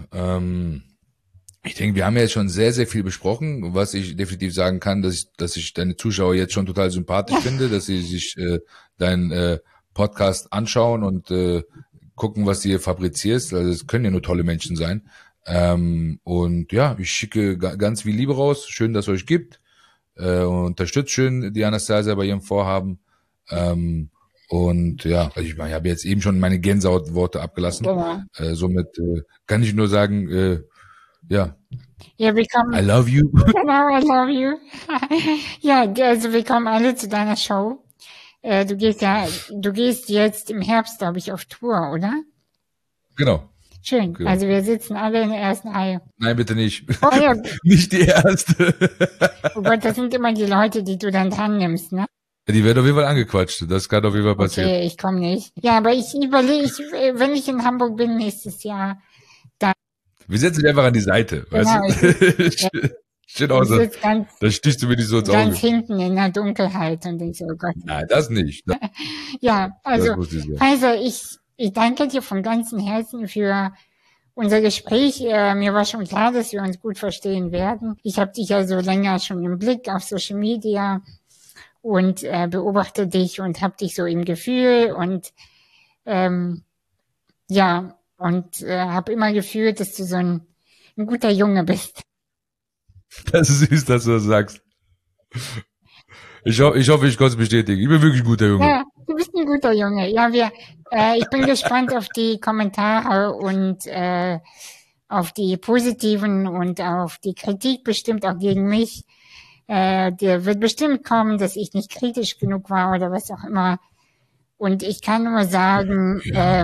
Speaker 3: Ich denke, wir haben ja jetzt schon sehr, sehr viel besprochen, was ich definitiv sagen kann, dass ich deine Zuschauer jetzt schon total sympathisch finde, dass sie sich deinen Podcast anschauen und gucken, was du hier fabrizierst. Also es können ja nur tolle Menschen sein. Und ja, ich schicke ganz viel Liebe raus. Schön, dass es euch gibt. Unterstützt schön die Anastasia bei ihrem Vorhaben. Und ja, also ich meine, ich habe jetzt eben schon meine Gänsehautworte abgelassen.
Speaker 1: Genau.
Speaker 3: Somit kann ich nur sagen, ja,
Speaker 1: Ja, willkommen.
Speaker 3: I love you.
Speaker 1: Genau, I love you. Ja, also willkommen alle zu deiner Show. Du gehst jetzt im Herbst, glaube ich, auf Tour, oder?
Speaker 3: Genau.
Speaker 1: Schön.
Speaker 3: Genau.
Speaker 1: Also wir sitzen alle in der ersten Reihe.
Speaker 3: Nein, bitte nicht.
Speaker 1: Oh ja,
Speaker 3: Nicht die erste.
Speaker 1: oh Gott, das sind immer die Leute, die du dann dran nimmst, ne?
Speaker 3: Die werden auf jeden Fall angequatscht. Das kann auf jeden Fall passieren.
Speaker 1: Okay, ich komme nicht. Ja, aber ich überlege, wenn ich in Hamburg bin nächstes Jahr,
Speaker 3: Wir setzen dich einfach an die Seite.
Speaker 1: Genau,
Speaker 3: Weißt du? Schön aus.
Speaker 1: ich sitze
Speaker 3: Da stichst du mir nicht so ins
Speaker 1: ganz
Speaker 3: Auge.
Speaker 1: hinten in der Dunkelheit und ich so, oh Gott.
Speaker 3: Nein, das nicht.
Speaker 1: Ja, also,
Speaker 3: Das muss ich sagen.
Speaker 1: Kaiser, ich danke dir von ganzem Herzen für unser Gespräch. Mir war schon klar, dass wir uns gut verstehen werden. Ich habe dich ja so länger schon im Blick auf Social Media und beobachte dich und habe dich so im Gefühl und ja, und habe immer gefühlt, dass du so ein guter Junge bist.
Speaker 3: Das ist süß, dass du das sagst. Ich hoffe, ich konnte es bestätigen. Ich bin wirklich ein guter Junge.
Speaker 1: Ja, du bist ein guter Junge. Ja, ich bin gespannt auf die Kommentare und auf die positiven und auf die Kritik bestimmt auch gegen mich. Der wird bestimmt kommen, dass ich nicht kritisch genug war oder was auch immer. Und ich kann nur sagen,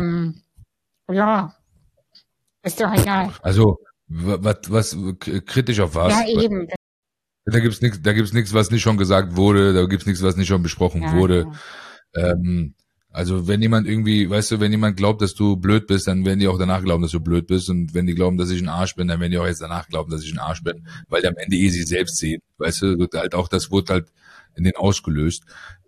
Speaker 1: ja, ist doch egal.
Speaker 3: Also, was kritisch auf was?
Speaker 1: Ja, eben.
Speaker 3: Da gibt's nichts, was nicht schon gesagt wurde, da gibt's nichts, was nicht schon besprochen
Speaker 1: Ja,
Speaker 3: wurde.
Speaker 1: ja.
Speaker 3: Also wenn jemand irgendwie, weißt du, wenn jemand glaubt, dass du blöd bist, dann werden die auch danach glauben, dass du blöd bist. Und wenn die glauben, dass ich ein Arsch bin, dann werden die auch jetzt danach glauben, dass ich ein Arsch bin, weil die am Ende sich selbst sehen. Weißt du, wird halt auch das wurde halt in den ausgelöst.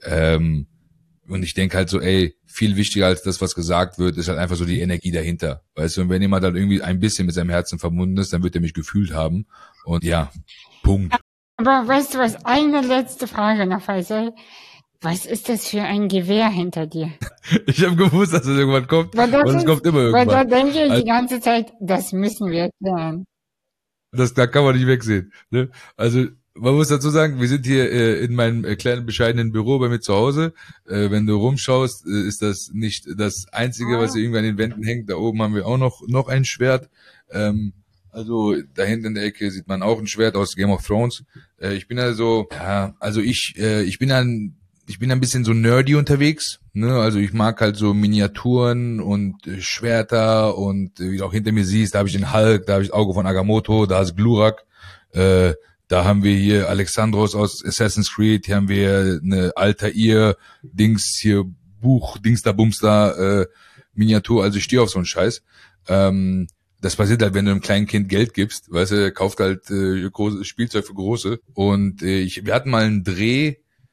Speaker 3: Und ich denke halt so, ey, viel wichtiger als das, was gesagt wird, ist halt einfach so die Energie dahinter. Weißt du, und wenn jemand halt irgendwie ein bisschen mit seinem Herzen verbunden ist, dann wird er mich gefühlt haben. Und ja, Punkt.
Speaker 1: Aber weißt du was, eine letzte Frage noch, Faisal. Was ist das für ein Gewehr hinter dir?
Speaker 3: Ich habe gewusst, dass es irgendwann kommt. Und es kommt immer
Speaker 1: Weil da
Speaker 3: irgendwann.
Speaker 1: denke ich
Speaker 3: Also,
Speaker 1: die ganze Zeit, das müssen wir klären.
Speaker 3: da kann man nicht wegsehen. Ne? Also man muss dazu sagen, wir sind hier in meinem kleinen bescheidenen Büro bei mir zu Hause. Wenn du rumschaust, ist das nicht das Einzige, was hier irgendwie an den Wänden hängt. Da oben haben wir auch noch ein Schwert. Also da hinten in der Ecke sieht man auch ein Schwert aus Game of Thrones. Ich bin also, ja, also ich bin ein bisschen so nerdy unterwegs, ne? Also ich mag halt so Miniaturen und Schwerter und wie du auch hinter mir siehst, da habe ich den Hulk, da habe ich das Auge von Agamotto, da ist Glurak, da haben wir hier Alexandros aus Assassin's Creed, hier haben wir eine Altair-Dings, hier Buch, Dings da Bums da, Miniatur, also ich stehe auf so einen Scheiß. Das passiert halt, wenn du einem kleinen Kind Geld gibst, weißt du, kauft halt großes Spielzeug für Große. Und wir hatten mal einen Dreh,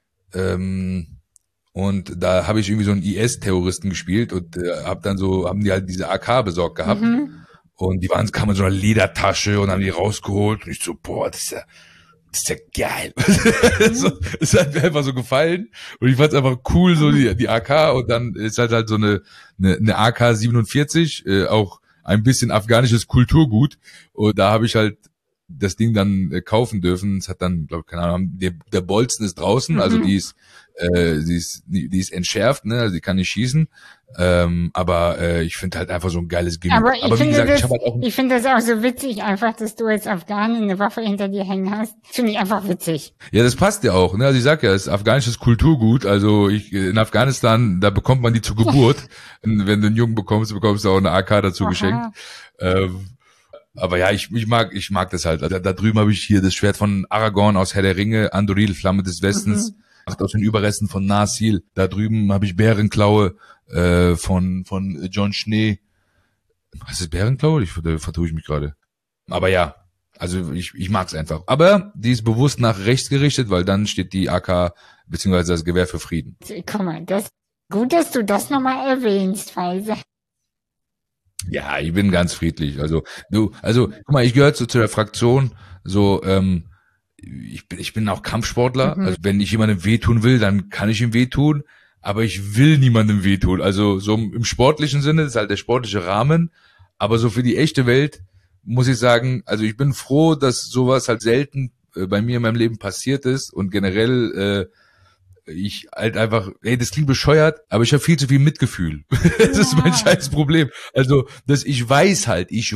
Speaker 3: und da habe ich irgendwie so einen IS-Terroristen gespielt und haben die halt diese AK besorgt gehabt. Und die kamen in so einer Ledertasche und haben die rausgeholt. Und ich so, boah, das ist ja geil. So, es hat mir einfach so gefallen. Und ich fand es einfach cool, so die AK. Und dann ist halt so eine AK 47, auch ein bisschen afghanisches Kulturgut. Und da habe ich halt das Ding dann kaufen dürfen. Es hat dann, glaube ich, keine Ahnung, der Bolzen ist draußen, also die ist entschärft, ne, also die kann nicht schießen. Aber ich finde halt einfach so ein geiles Gimmick.
Speaker 1: Aber
Speaker 3: wie gesagt,
Speaker 1: ich finde das auch so witzig, einfach, dass du als Afghanin eine Waffe hinter dir hängen hast. Finde ich einfach witzig.
Speaker 3: Ja, das passt ja auch, ne? Also ich sag ja, es ist afghanisches Kulturgut. Also in Afghanistan, da bekommt man die zur Geburt. Und wenn du einen Jungen bekommst du auch eine AK dazu geschenkt. Aber ja, ich mag das halt. Da drüben habe ich hier das Schwert von Aragorn aus Herr der Ringe, Anduril, Flamme des Westens, macht aus den Überresten von Narsil. Da drüben habe ich Bärenklaue von John Schnee. Was ist Bärenklaue? Da vertue ich mich gerade. Aber ja, also ich mag's einfach. Aber die ist bewusst nach rechts gerichtet, weil dann steht die AK beziehungsweise das Gewehr für Frieden.
Speaker 1: Guck mal, gut, dass du das nochmal erwähnst, Faisal.
Speaker 3: Ja, ich bin ganz friedlich. Also guck mal, ich gehöre zu der Fraktion, so, ich bin auch Kampfsportler. Also wenn ich jemandem wehtun will, dann kann ich ihm wehtun, aber ich will niemandem wehtun. Also so im sportlichen Sinne, das ist halt der sportliche Rahmen, aber so für die echte Welt muss ich sagen, also ich bin froh, dass sowas halt selten bei mir in meinem Leben passiert ist und generell ich halt einfach, das klingt bescheuert, aber ich habe viel zu viel Mitgefühl. Das ist mein scheiß Problem. Also, ich weiß,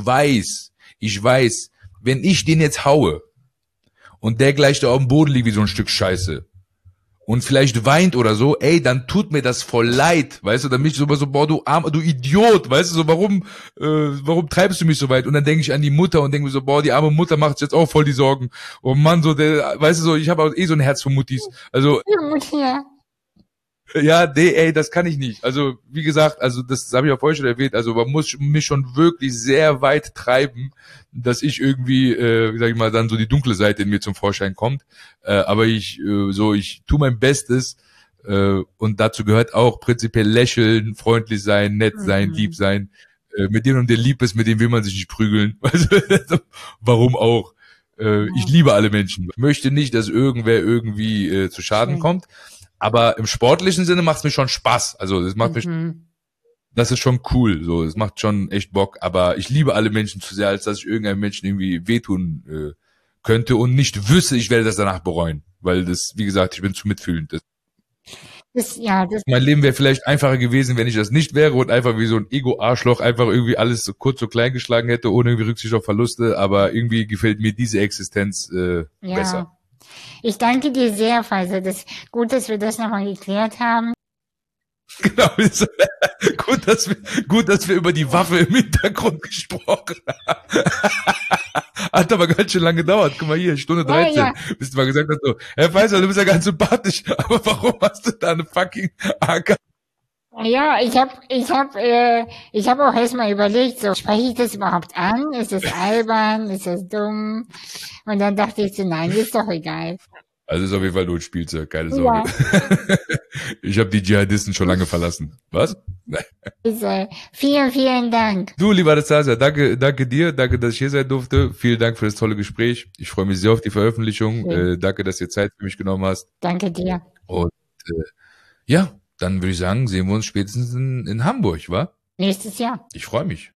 Speaker 3: wenn ich den jetzt haue und der gleich da auf dem Boden liegt wie so ein Stück Scheiße und vielleicht weint oder so, dann tut mir das voll leid, weißt du, dann bin ich so, boah, du Armer, du Idiot, weißt du, so, warum treibst du mich so weit? Und dann denke ich an die Mutter und denke mir so, boah, die arme Mutter macht jetzt auch voll die Sorgen. Oh Mann, so, weißt du, so, ich habe auch so ein Herz für Muttis. Also, ja, das kann ich nicht. Also, wie gesagt, also das habe ich auch vorher schon erwähnt, also man muss mich schon wirklich sehr weit treiben, dass ich irgendwie, sag ich mal, dann so die dunkle Seite in mir zum Vorschein kommt. Aber ich tue mein Bestes und dazu gehört auch prinzipiell lächeln, freundlich sein, nett sein, lieb sein. Mit dem, der lieb ist, mit dem will man sich nicht prügeln. Also, warum auch? Ich liebe alle Menschen. Ich möchte nicht, dass irgendwer irgendwie zu Schaden kommt. Aber im sportlichen Sinne macht es mir schon Spaß. Also das macht mich, das ist schon cool. So, es macht schon echt Bock. Aber ich liebe alle Menschen zu sehr, als dass ich irgendeinem Menschen irgendwie wehtun könnte und nicht wüsste, ich werde das danach bereuen. Weil das, wie gesagt, ich bin zu mitfühlend. Mein Leben wäre vielleicht einfacher gewesen, wenn ich das nicht wäre und einfach wie so ein Ego-Arschloch einfach irgendwie alles so kurz so klein geschlagen hätte, ohne irgendwie Rücksicht auf Verluste. Aber irgendwie gefällt mir diese Existenz besser.
Speaker 1: Ich danke dir sehr, Faisal. Gut, dass wir das nochmal geklärt haben.
Speaker 3: Genau. Gut, dass wir über die Waffe im Hintergrund gesprochen haben. Hat aber ganz schön lange gedauert. Guck mal hier, Stunde 13. Ja. Bis du mal gesagt hast, so, Herr Faisal, du bist ja ganz sympathisch, aber warum hast du da eine fucking AK?
Speaker 1: Ja, ich hab auch erstmal überlegt, so, spreche ich das überhaupt an? Ist das albern? Ist das dumm? Und dann dachte ich so, nein, ist doch egal.
Speaker 3: Also ist auf jeden Fall nur ein Spielzeug, keine Sorge. Ja. Ich habe die Dschihadisten schon lange verlassen. Was?
Speaker 1: Vielen, vielen Dank.
Speaker 3: Du, lieber Anastasia, danke dir, danke, dass ich hier sein durfte. Vielen Dank für das tolle Gespräch. Ich freue mich sehr auf die Veröffentlichung. Danke, dass du dir Zeit für mich genommen hast.
Speaker 1: Danke dir.
Speaker 3: Und ja, dann würde ich sagen, sehen wir uns spätestens in Hamburg, wa?
Speaker 1: Nächstes Jahr.
Speaker 3: Ich freue mich.